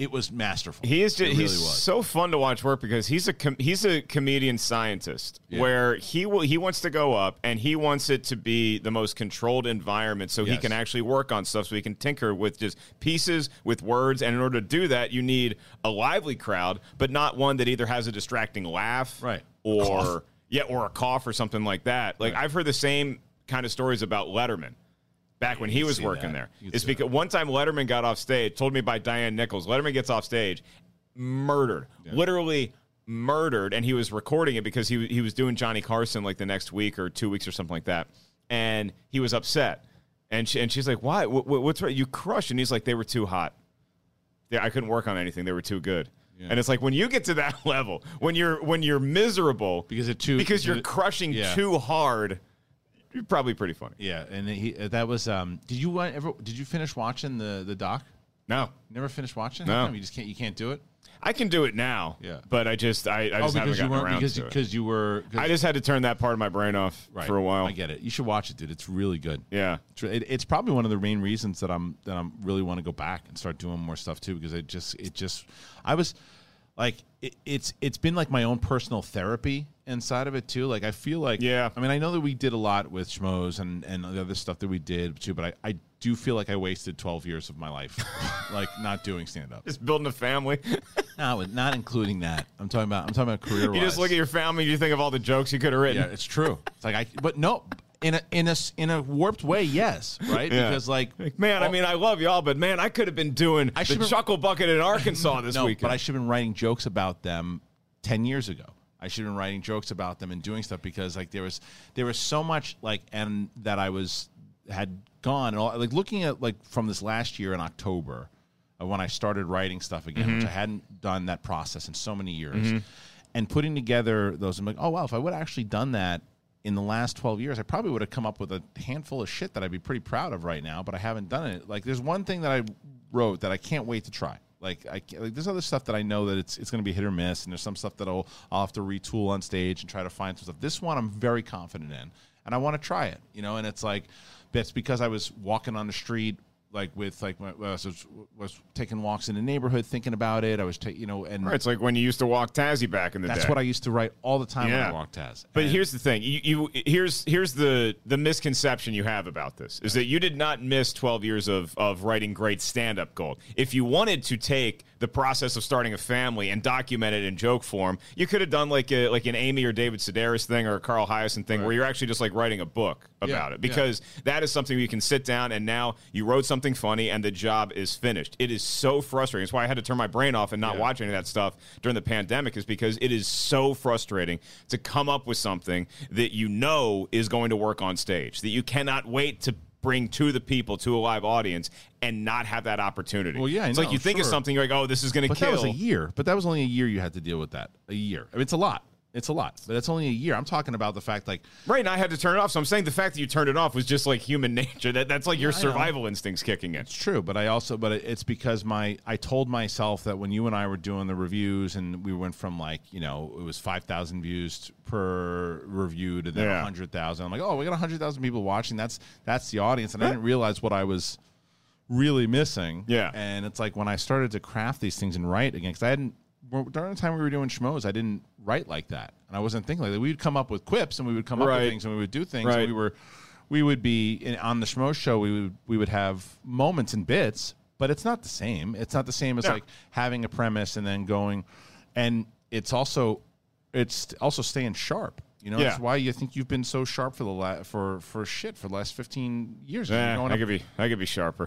it was masterful. He is just, it really he's was. so fun to watch work because he's a com- he's a comedian scientist Yeah. where he will he wants to go up and he wants it to be the most controlled environment so he Yes. can actually work on stuff so he can tinker with just pieces with words, and in order to do that you need a lively crowd but not one that either has a distracting laugh Right. or Cough. yeah or a cough or something like that. Like Right. I've heard the same kind of stories about Letterman. Back when You he can was see working that. there. You can It's see because one time Letterman got off stage, told me by Diane Nichols, Letterman gets off stage, murdered, Yeah. literally murdered, and he was recording it because he, he was doing Johnny Carson like the next week or two weeks or something like that, and he was upset. And she, and she's like, why? What, what's right? You crushed. And he's like, they were too hot. Yeah, I couldn't work on anything. They were too good. Yeah. And it's like when you get to that level, when you're when you're miserable Because it too- because you're it- crushing yeah. too hard, you're probably pretty funny. Yeah, and he that was. Um, did you uh, ever? Did you finish watching the the doc? No. Never finished watching? No. How come? You just can't. You can't do it. I can do it now. Yeah. But I just I, I Oh, just haven't because you gotten weren't around because to it. because you were. 'cause- I just had to turn that part of my brain off right, for a while. I get it. You should watch it, dude. It's really good. Yeah. It's, re- it, it's probably one of the main reasons that I'm that I'm really want to go back and start doing more stuff too, because it just it just I was like it, it's it's been like my own personal therapy inside of it too. Like I feel like Yeah. I mean I know that we did a lot with Schmoes and and the other stuff that we did too, but I, I do feel like I wasted twelve years of my life like not doing stand up. Just building a family. No, not including that. I'm talking about I'm talking about career. You just look at your family and you think of all the jokes you could have written. Yeah, it's true. It's like I but no in a in a s- in a warped way, yes, right? Yeah. Because like Like, man, I all- mean, I love y'all, but man, I could have been doing I the should've- Chuckle Bucket in Arkansas this no, weekend. but I should have been writing jokes about them ten years ago. I should have been writing jokes about them and doing stuff because like there was there was so much like and that I was had gone and all, like looking at like from this last year in October uh, when I started writing stuff again, Mm-hmm. which I hadn't done that process in so many years, and putting together those. I'm like, oh wow, if I would have actually done that in the last twelve years, I probably would have come up with a handful of shit that I'd be pretty proud of right now, but I haven't done it. Like there's one thing that I wrote that I can't wait to try. Like I can't- like there's other stuff that I know that it's it's going to be hit or miss, and there's some stuff that I'll I'll have to retool on stage and try to find some stuff. This one I'm very confident in, and I want to try it. You know, and it's like it's because I was walking on the street like with like when I was, was taking walks in the neighborhood, thinking about it. I was taking you know, and Right, it's like when you used to walk Tazzy back in the that's day. what I used to write all the time when Yeah. I walked Taz. But And- here's the thing: you, you here's here's the the misconception you have about this is that you did not miss twelve years of of writing great stand up gold. If you wanted to take the process of starting a family and document it in joke form, you could have done like a, like an Amy or David Sedaris thing or a Carl Hyacin thing, Right. where you're actually just like writing a book about Yeah, it, yeah. because that is something you can sit down and now you wrote something funny and the job is finished. It is so frustrating. It's why I had to turn my brain off and not Yeah. watch any of that stuff during the pandemic, is because it is so frustrating to come up with something that you know is going to work on stage, that you cannot wait to bring to the people, to a live audience, and not have that opportunity. Well, yeah, I it's know, like you think of sure. something, you're like, oh, this is going to But kill. that was a year. But that was only a year you had to deal with that. A year. I mean, it's a lot. It's a lot. But it's only a year. I'm talking about the fact like Right, and I had to turn it off. So I'm saying the fact that you turned it off was just like human nature. That that's like your I know. survival instincts kicking in. it's true. But I also but it- it's because my I told myself that when you and I were doing the reviews and we went from like you know it was five thousand views per review to then Yeah. a hundred thousand. I'm like, oh, we got a hundred thousand people watching. That's that's the audience, and I didn't realize what I was really missing. Yeah. And it's like when I started to craft these things and write again, because I hadn't well, during the time we were doing Schmoes, I didn't write like that, and I wasn't thinking like that. We'd come up with quips and we would come up Right. with things and we would do things. Right. And we were, we would be in, on the Schmoes show. We would we would have moments and bits, but it's not the same. It's not the same as No. like having a premise and then going, and it's also it's also staying sharp. You know, Yeah. that's why you think you've been so sharp for the la- for for shit for the last fifteen years. You're Eh, going I up- could be I could be sharper.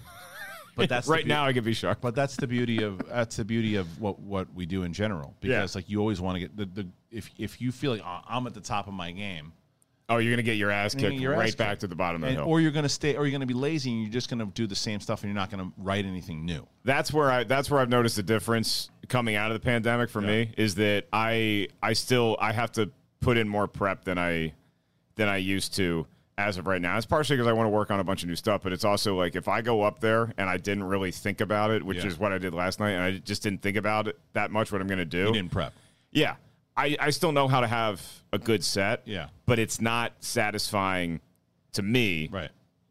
but that's the right beau- now I could be sharp. But that's the beauty of that's the beauty of what, what we do in general. Because Yeah. like you always want to get the, the if if you feel like oh, I'm at the top of my game, Oh, you're gonna get your ass You're gonna kicked get your right ass back kicked. to the bottom of and, the hill. or you're gonna stay, or you're gonna be lazy and you're just gonna do the same stuff and you're not gonna write anything new. That's where I that's where I've noticed the difference coming out of the pandemic for Yeah. me, is that I I still I have to put in more prep than I than I used to as of right now. It's partially because I want to work on a bunch of new stuff, but it's also like if I go up there and I didn't really think about it, which Yeah. is what I did last night, and I just didn't think about it that much what I'm going to do. You didn't prep. Yeah. I, I still know how to have a good set. Yeah. But it's not satisfying to me Right.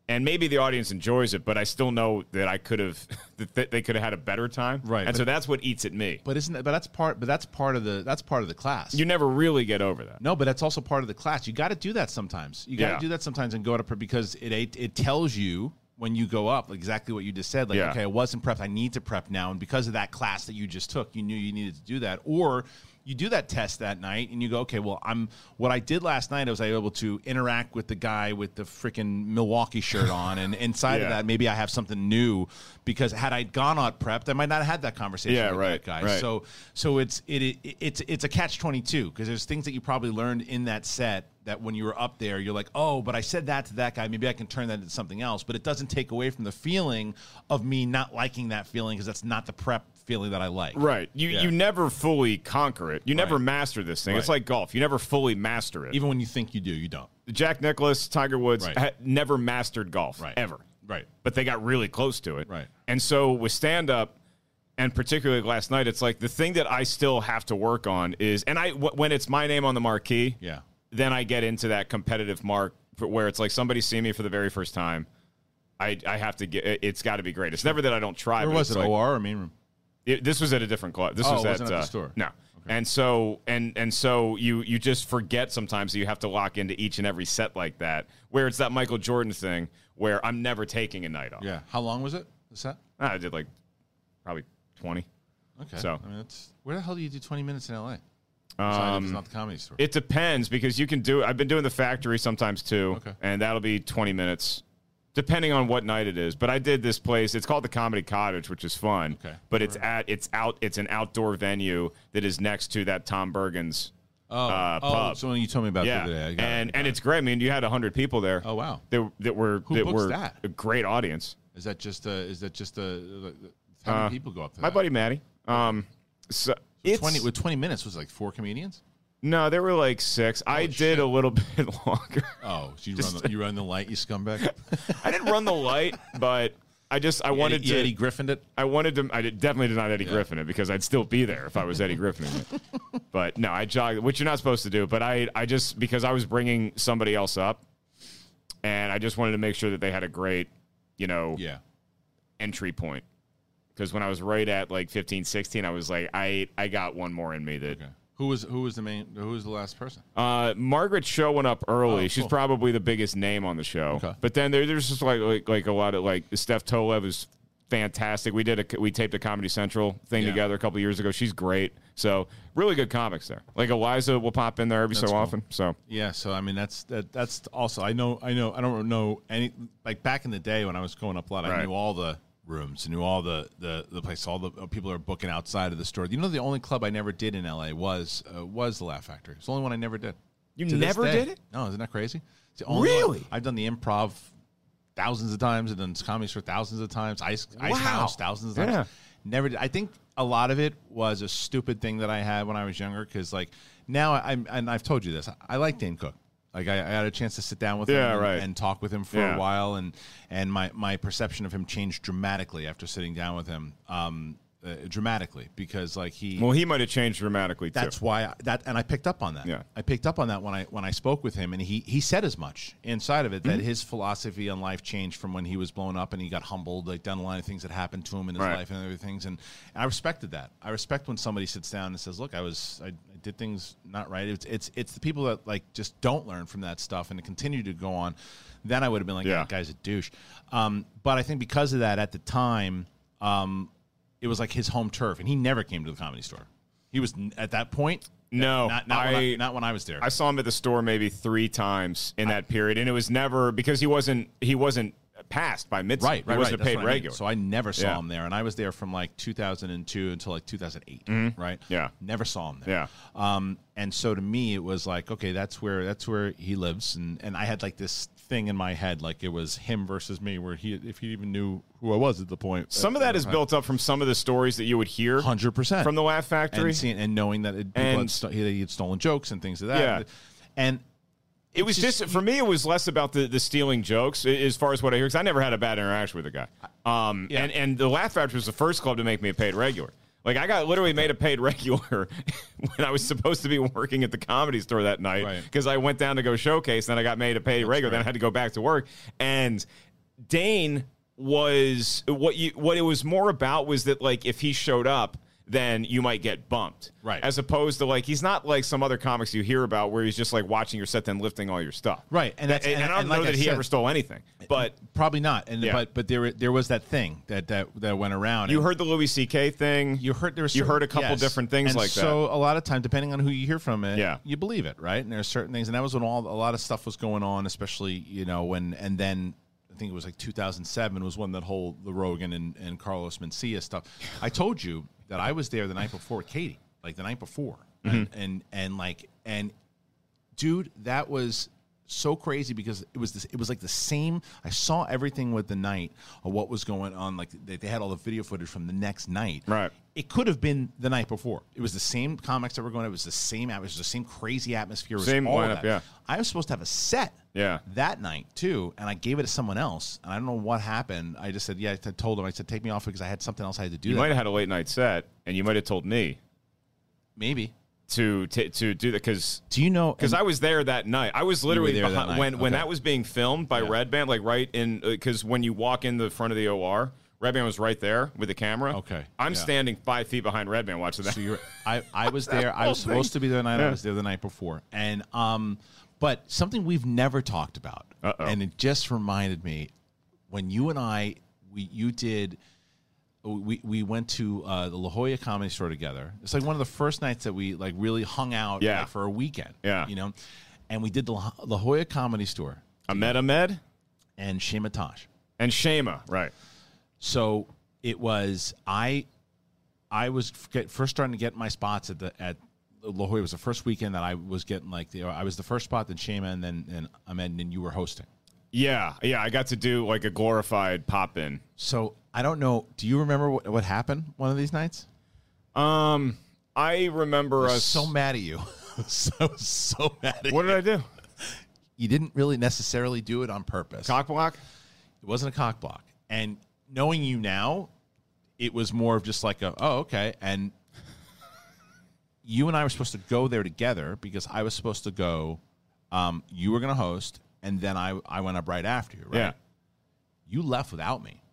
And maybe the audience enjoys it, but I still know that I could have, that they could have had a better time. Right. And so that's what eats at me. But isn't that, but that's part, but that's part of the, that's part of the class. You never really get over that. No, but that's also part of the class. You got to do that sometimes. You got to Yeah. do that sometimes and go to, because it, it tells you when you go up, like exactly what you just said. Like, Yeah. okay, I wasn't prepped. I need to prep now. And because of that class that you just took, you knew you needed to do that. Or you do that test that night and you go, okay, well, I'm what I did last night. I was able to interact with the guy with the freaking Milwaukee shirt on, and inside Yeah. of that, maybe I have something new. Because had I gone out prepped, I might not have had that conversation. Yeah, with right, that guy. right. So, so it's it, it it's it's a catch twenty-two, because there's things that you probably learned in that set that when you were up there, you're like, oh, but I said that to that guy. Maybe I can turn that into something else. But it doesn't take away from the feeling of me not liking that feeling, because that's not the prep feeling that I like. Right. You Yeah. you never fully conquer it. You never Right. master this thing. It's Right. like golf. You never fully master it. Even when you think you do, you don't. Jack Nicklaus, Tiger Woods Right. ha- never mastered golf, Right. ever. Right. But they got really close to it. Right. And so with stand-up, and particularly last night, it's like the thing that I still have to work on is, and I w- when it's my name on the marquee, Yeah. then I get into that competitive mark for where it's like somebody see me for the very first time. I, I have to get, it- it's got to be great. It's never that I don't try. Where but was it's it? like- O R or main room? It, this was at a different club. This Oh, was it at, wasn't at the uh, store. No. And so and and so you you just forget sometimes that you have to lock into each and every set like that, where it's that Michael Jordan thing where I'm never taking a night off. Yeah. How long was it? The set? I did like probably twenty. Okay. So- I mean, that's, where the hell do you do twenty minutes in L A? Besides if it's Um, not the Comedy Store. It depends, because you can do. I've been doing the Factory sometimes too, Okay. and that'll be twenty minutes, depending on what night it is. But I did this place. It's called the Comedy Cottage, which is fun. Okay. But it's at it's out. It's an outdoor venue that is next to that Tom Bergen's. oh, uh, oh, pub. so when you told me about Yeah, the other day, I got and it. and it's great. I mean, you had a hundred people there. Oh, wow. That that were Who that books were that? a great audience. Is that just a, is that just a, how many Uh, people go up to My that? buddy Matty. Um, so it's twenty with twenty minutes was like four comedians. no, there were like six. I did shit. a little bit longer. Oh, so you run the, you run the light, you scumbag. I didn't run the light, but I just I wanted Eddie, to. Eddie Griffin it. I wanted to. I did, definitely did not Eddie Griffin it, because I'd still be there if I was Eddie Griffin it. But no, I jogged, which you're not supposed to do. But I, I just because I was bringing somebody else up, and I just wanted to make sure that they had a great, you know, Yeah. entry point. Because when I was right at like fifteen, sixteen, I was like, I, I got one more in me that. Okay. Who was who was the main? Who was the last person? Uh, Margaret Cho went up early. Oh, She's cool. probably the biggest name on the show. Okay. But then there, there's just like, like like a lot of like Steph Tolev is fantastic. We did a we taped a Comedy Central thing Yeah. together a couple years ago. She's great. So really good comics there. Like Eliza will pop in there every That's so cool. often. So Yeah. So I mean, that's that. That's also I know I know I don't know any like back in the day when I was going up a lot. I Right. knew all the rooms, I knew all the the the place. All the people are booking outside of the store. You know, the only club I never did in L A was uh, was the Laugh Factory. It's the only one I never did. You To this never day. did it? No, isn't that crazy? It's the only one. Really? I've done the Improv thousands of times, and done Comedy Store thousands of times. Ice Ice Wow. House thousands of times. Yeah. Never. Did. I think a lot of it was a stupid thing that I had when I was younger. Because like now, I'm and I've told you this. I like Dane Cook. Like I, I had a chance to sit down with Yeah, him and, right. and talk with him for Yeah. a while, and and my, my perception of him changed dramatically after sitting down with him, um, uh, dramatically because like he. well, he might have changed dramatically too. That's why I, that, and I picked up on that. Yeah. I picked up on that when I when I spoke with him, and he he said as much inside of it Mm-hmm. that his philosophy on life changed from when he was blown up and he got humbled, like down the line of things that happened to him in his Right. life and other things, and, and I respected that. I respect when somebody sits down and says, "Look, I was I, I did things not right." It's it's it's the people that like just don't learn from that stuff and continue to go on. Then I would have been like, Yeah. "That guy's a douche." Um, but I think because of that, at the time. Um, it was like his home turf, and he never came to the Comedy Store. He was n- at that point. No, not, not, when, I- I, not when I was there. I saw him at the store maybe three times in that period, and it was never because he wasn't he wasn't passed by Mitzi. right, right, He wasn't right. a paid That's what I mean. regular. So I never saw Yeah. him there, and I was there from like two thousand two until like two thousand eight. Right? Yeah. never saw him there. Yeah. Um, and so to me, it was like, okay, that's where that's where he lives, and and I had like this thing in my head, like it was him versus me, where he if he even knew who I was at the point. Some of that is built up from some of the stories that you would hear hundred percent from the Laugh Factory. and seeing and knowing that it, people And- had, sto- he had stolen jokes and things of that. Yeah. And It was just, for me. It was less about the, the stealing jokes a- as far as what I hear, because I never had a bad interaction with the guy. Um, Yeah. and and the Laugh Factory was the first club to make me a paid regular. Like I got literally made a paid regular when I was supposed to be working at the Comedy Store that night Right. because I went down to go showcase, then I got made a paid regular, then I had to go back to work, and Dane was what you what it was more about was that like if he showed up, then you might get bumped. Right. As opposed to like he's not like some other comics you hear about where he's just like watching your set then lifting all your stuff. Right. And that's and, and, and, I don't and know like that I he said, ever stole anything. But probably not. And Yeah. but but there there was that thing that that, that went around. you and heard the Louis C K thing. you heard there was you certain- heard a couple yes. different things And like so a lot of time, depending on who you hear from it, Yeah. you believe it, right? And there's certain things, and that was when all a lot of stuff was going on, especially you know when and then. I think it was like two thousand seven was when that whole the Rogan and, and Carlos Mencia stuff. I told you that I was there the night before with Katie, like the night before, Mm-hmm. and, and and like and dude, that was so crazy because it was this, it was like the same. I saw everything with the night of what was going on. Like they, they had all the video footage from the next night. Right. It could have been the night before. It was the same comics that were going. It was the same. It was the same crazy atmosphere. It was Same all lineup, that. yeah. I was supposed to have a set. Yeah. That night too, and I gave it to someone else, and I don't know what happened. I just said, yeah. I told him, I said, take me off because I had something else I had to do. You that might have night. had a late night set, and you might have told me maybe. to to, to do that because Do you know? because I was there that night. I was literally there that behind, night. when when Okay. that was being filmed by Yeah. Red Band, like right in because when you walk in the front of the O R, Red Band was right there with the camera. Okay. I'm Yeah. standing five feet behind Red Band watching that. So you're, I, I was there. I was supposed to be there the night. Yeah. I was there the night before, and um, but something we've never talked about, Uh-oh. and it just reminded me when you and I, we you did, we we went to uh, the La Jolla Comedy Store together. It's like one of the first nights that we like really hung out, Yeah. like, for a weekend, Yeah. you know, and we did the La La Jolla Comedy Store Ahmed Ahmed and Shema Tosh. and Shema, right? So it was I, I was get, first starting to get my spots at the at La Jolla. It was the first weekend that I was getting like the I was the first spot, then Shema, and then and Ahmed, and then you were hosting. Yeah, yeah. I got to do like a glorified pop in. So I don't know. Do you remember what, what happened one of these nights? Um, I remember I was us so mad at you. so so mad at What you. did I do? You didn't really necessarily do it on purpose. Cock block? It wasn't a cock block. And knowing you now, it was more of just like a, oh, okay. And you and I were supposed to go there together because I was supposed to go, um, you were going to host, and then I, I went up right after you, right? Yeah. You left without me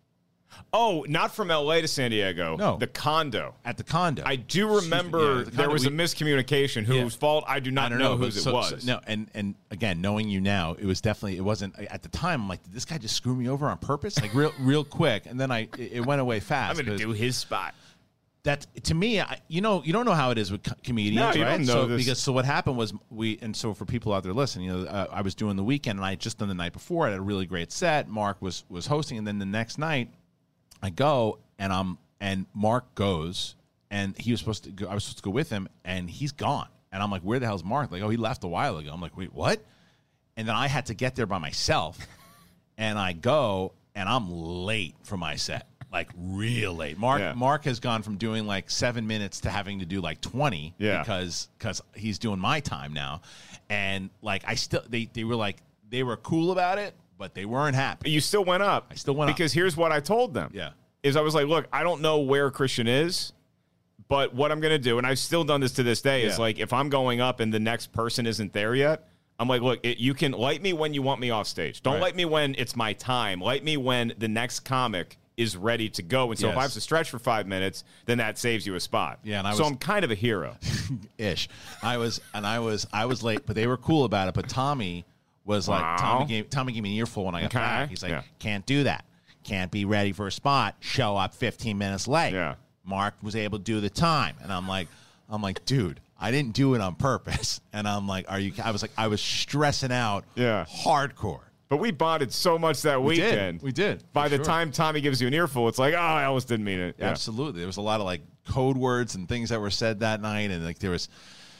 Oh, not from L A to San Diego. No. The condo. at the condo. I do Excuse me, remember yeah, the there condo, was a we- miscommunication. Whose Yeah. fault? I do I not don't know, know, whose so- it so- was. no, and and again, knowing you now, it was definitely it wasn't at the time. I'm like, did this guy just screw me over on purpose? Like real real quick, and then I it it went away fast. I'm going to 'cause do his spot. That to me, I, you know, you don't know how it is with co- comedians, No, you right? don't know so this. because so what happened was we, and so for people out there listening, you know, uh, I was doing the weekend, and I had just done the night before. I had a really great set. Mark was was hosting, and then the next night, I go and I'm and Mark goes, and he was supposed to go. I was supposed to go with him, and he's gone, and I'm like, where the hell's Mark? Like, oh, he left a while ago. I'm like, wait, what? And then I had to get there by myself, and I go, and I'm late for my set. Like real late. Mark Yeah. Mark has gone from doing like seven minutes to having to do like twenty Yeah. because because he's doing my time now, and like I still they they were like they were cool about it, but they weren't happy. You still went up. I still went up. Because here's what I told them. Yeah. Is I was like, look, I don't know where Christian is, but what I'm going to do, and I've still done this to this day, is Yeah. like if I'm going up and the next person isn't there yet, I'm like, look, it, you can light me when you want me off stage. Don't Right. light me when it's my time. Light me when the next comic is ready to go. And so if Yes. I have to stretch for five minutes, then that saves you a spot. Yeah, and I so was- I'm kind of a hero. Ish. I was and I was I was late, but they were cool about it. But Tommy was like Wow. Tommy gave Tommy gave me an earful when I got Okay. back. He's like, Yeah. can't do that. Can't be ready for a spot. Show up fifteen minutes late. Yeah. Mark was able to do the time, and I'm like, I'm like, dude, I didn't do it on purpose. And I'm like, are you? I was like, I was stressing out. Yeah. Hardcore. But we bonded so much that We did. weekend. We did, By for the sure. time Tommy gives you an earful, it's like, oh, I almost didn't mean it. Yeah. Absolutely. There was a lot of like code words and things that were said that night, and like there was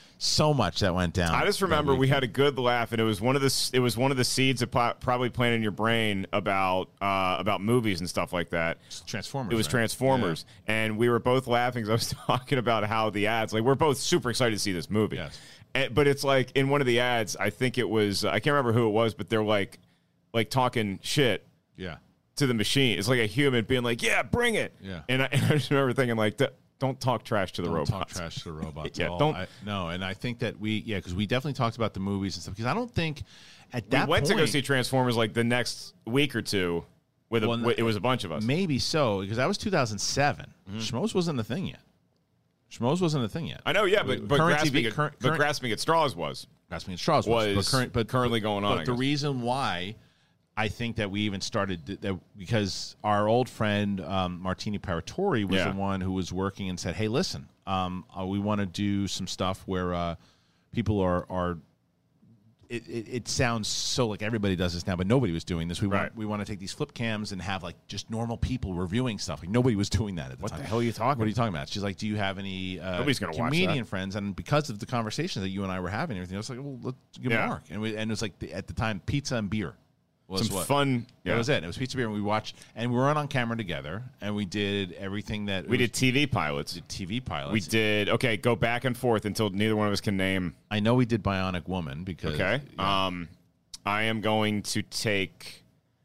so much that went down. I just that remember we weekend. had a good laugh, and it was one of the it was one of the seeds that po- probably planted in your brain about uh, about movies and stuff like that. Transformers. It was right? Transformers, and we were both laughing. 'Cause I was talking about how the ads, like, we're both super excited to see this movie. Yes. And- but it's like in one of the ads, I think it was I can't remember who it was, but they're like like talking shit Yeah. to the machine. It's like a human being like, "Yeah, bring it." Yeah. And I, and I just remember thinking like, "D- "Don't talk trash to the Don't robots." talk trash to the robots. Yeah, at all. don't- I, no, and I think that we, yeah, because we definitely talked about the movies and stuff. Because I don't think at We that went point, to go see Transformers like the next week or two. With, a, Well, with it was a bunch of us. Maybe so, because that was two thousand seven. Mm-hmm. Schmoes wasn't a thing yet. Schmoes wasn't a thing yet. I know, yeah, but, but, Current grasping, T V at, current- but current- grasping at straws was. Grasping at straws was, Was but, current, but currently going on, But I the guess. reason why I think that we even started th- that because our old friend um, Martini Paratori was Yeah. the one who was working and said, "Hey, listen, um, uh, we want to do some stuff where uh, people are are." It, it, it sounds so like everybody does this now, but nobody was doing this. We Right. want we want to take these flip cams and have like just normal people reviewing stuff. Like nobody was doing that at the What time. the hell are you talking What are you talking about? She's like, "Do you have any uh, Nobody's gonna watch comedian that. friends?" And because of the conversations that you and I were having, and everything, I was like, "Well, let's give Yeah. Mark." And we, and it was like the, at the time, pizza and beer was Some what fun. That Yeah. was it. It was pizza beer, and we watched, and we were on camera together, and we did everything that We it was- did T V pilots. T V pilots. We did, okay, go back and forth until neither one of us can name. I know we did Bionic Woman because Okay. yeah. Um, I am going to take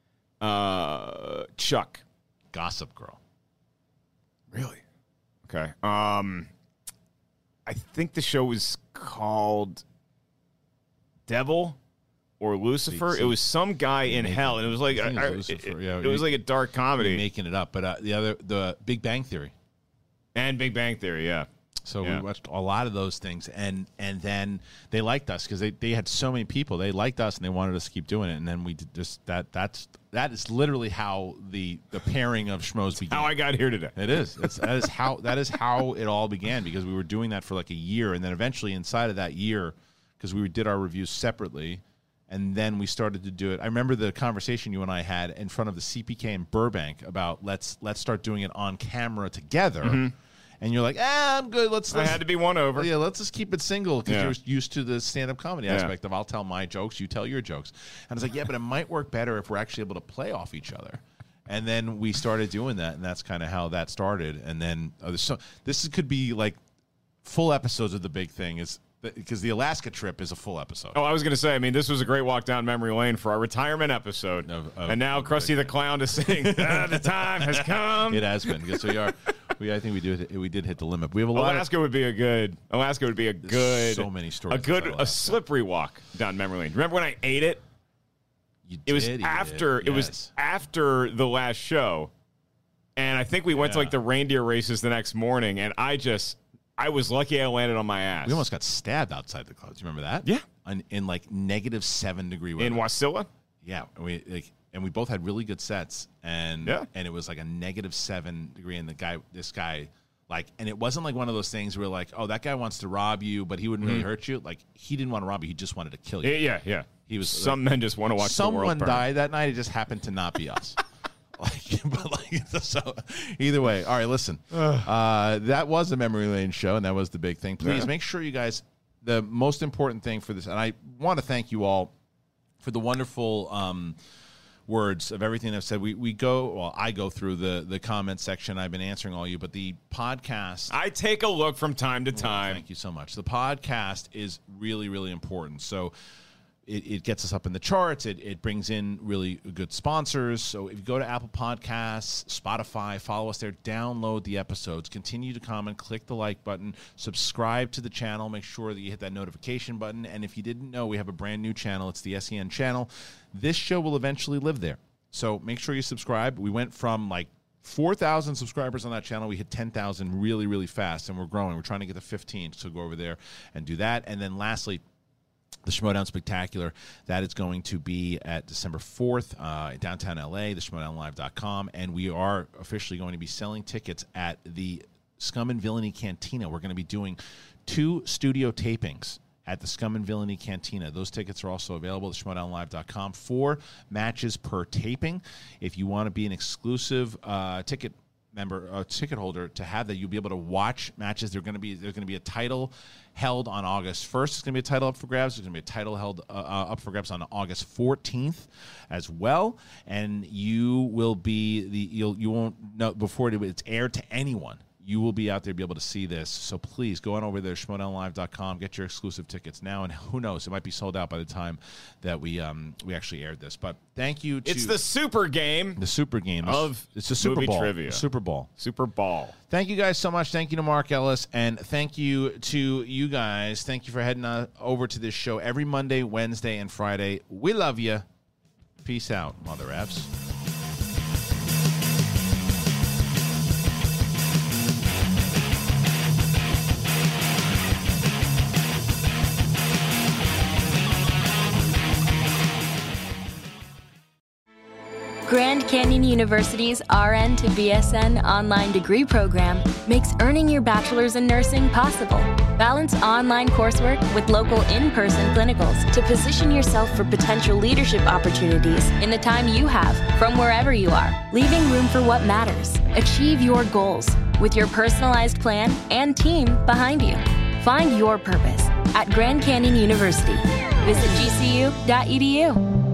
uh, Chuck. Gossip Girl. Really? Okay. Um, I think the show was called Devil or Lucifer. See, see, it was some guy in making- hell, and it was like I think it I- was Lucifer, it, yeah. it was like a dark comedy. Making it up, but uh, the other, the Big Bang Theory. And Big Bang Theory, yeah. So Yeah. we watched a lot of those things, and and then they liked us because they, they had so many people. They liked us, and they wanted us to keep doing it. And then we did just that. That's that is literally how the the pairing of Schmoes began. How I got here today. It is. It's, that is how that is how it all began because we were doing that for like a year, and then eventually inside of that year, because we did our reviews separately, and then we started to do it. I remember the conversation you and I had in front of the C P K in Burbank about let's let's start doing it on camera together. And you're like, ah, I'm good. Let's. I let's had to be won over. Yeah, let's just keep it single because Yeah. you're used to the stand-up comedy Yeah. aspect of I'll tell my jokes, you tell your jokes. And I was like, yeah, but it might work better if we're actually able to play off each other. And then we started doing that, and that's kind of how that started. And then uh, there's so this is, could be like full episodes of The Big Thing is because the Alaska trip is a full episode. Oh, I was going to say, I mean, this was a great walk down memory lane for our retirement episode. Of- of- and now of Krusty the Clown to sing, ah, the time has come. It has been because we are. We I think we do we did hit the limit. We have a lot of Alaska would be a good, Alaska would be a good, so many stories a good, about a Alaska. slippery walk down memory lane. Remember when I ate it? You It was did eat after, it, yes. was after the last show. And I think we went to Yeah. like the reindeer races the next morning. And I just, I was lucky I landed on my ass. We almost got stabbed outside the club. Do you remember that? Yeah. In, in like negative seven degree weather. in Wasilla. Yeah, and we like, and we both had really good sets, and Yeah. and it was like a negative seven degree, and the guy, this guy, like, and it wasn't like one of those things where like, oh, that guy wants to rob you, but he wouldn't really hurt you. Like, he didn't want to rob you; he just wanted to kill you. Yeah, yeah, yeah. He was- Some men just want to watch the Someone world burn. died that night. It just happened to not be us. Like, but like, so either way, all right. Listen, uh, that was the Memory Lane show, and that was the big thing. Please Yeah. make sure you guys. The most important thing for this, and I want to thank you all for the wonderful um, words of everything I've said. We we go. Well, I go through the the comment section. I've been answering all you, but the podcast. I take a look from time to time. Thank you so much. The podcast is really, really important. So it, it gets us up in the charts. It, it brings in really good sponsors. So if you go to Apple Podcasts, Spotify, follow us there, download the episodes, continue to comment, click the like button, subscribe to the channel, make sure that you hit that notification button. And if you didn't know, we have a brand new channel. It's the S E N channel. This show will eventually live there. So make sure you subscribe. We went from like four thousand subscribers on that channel. We hit ten thousand really, really fast, and we're growing. We're trying to get to fifteen, so go over there and do that. And then lastly, the Schmodown Spectacular, that is going to be at December fourth uh, in downtown L A, the schmodown live dot com, and we are officially going to be selling tickets at the Scum and Villainy Cantina. We're going to be doing two studio tapings at the Scum and Villainy Cantina. Those tickets are also available at schmodown live dot com. Four matches per taping. If you want to be an exclusive uh, ticket member, uh, ticket holder, to have that, you'll be able to watch matches. They're going to be there's going to be a title held on August first. It's going to be a title up for grabs. There's going to be a title held uh, uh, up for grabs on August fourteenth as well. And you will be the you'll you won't know before it, it's aired to anyone. You will be out there, be able to see this. So please go on over there, schmodown live dot com. Get your exclusive tickets now, and who knows, it might be sold out by the time that we um we actually aired this. But thank you to It's the super game. the Super Game of it's the Super movie Bowl. trivia. The Super Bowl. Super Ball. Thank you guys so much. Thank you to Mark Ellis, and thank you to you guys. Thank you for heading uh, over to this show every Monday, Wednesday, and Friday. We love you. Peace out, Mother F's. Grand Canyon University's R N to B S N online degree program makes earning your bachelor's in nursing possible. Balance online coursework with local in-person clinicals to position yourself for potential leadership opportunities in the time you have from wherever you are, leaving room for what matters. Achieve your goals with your personalized plan and team behind you. Find your purpose at Grand Canyon University. Visit G C U dot E D U.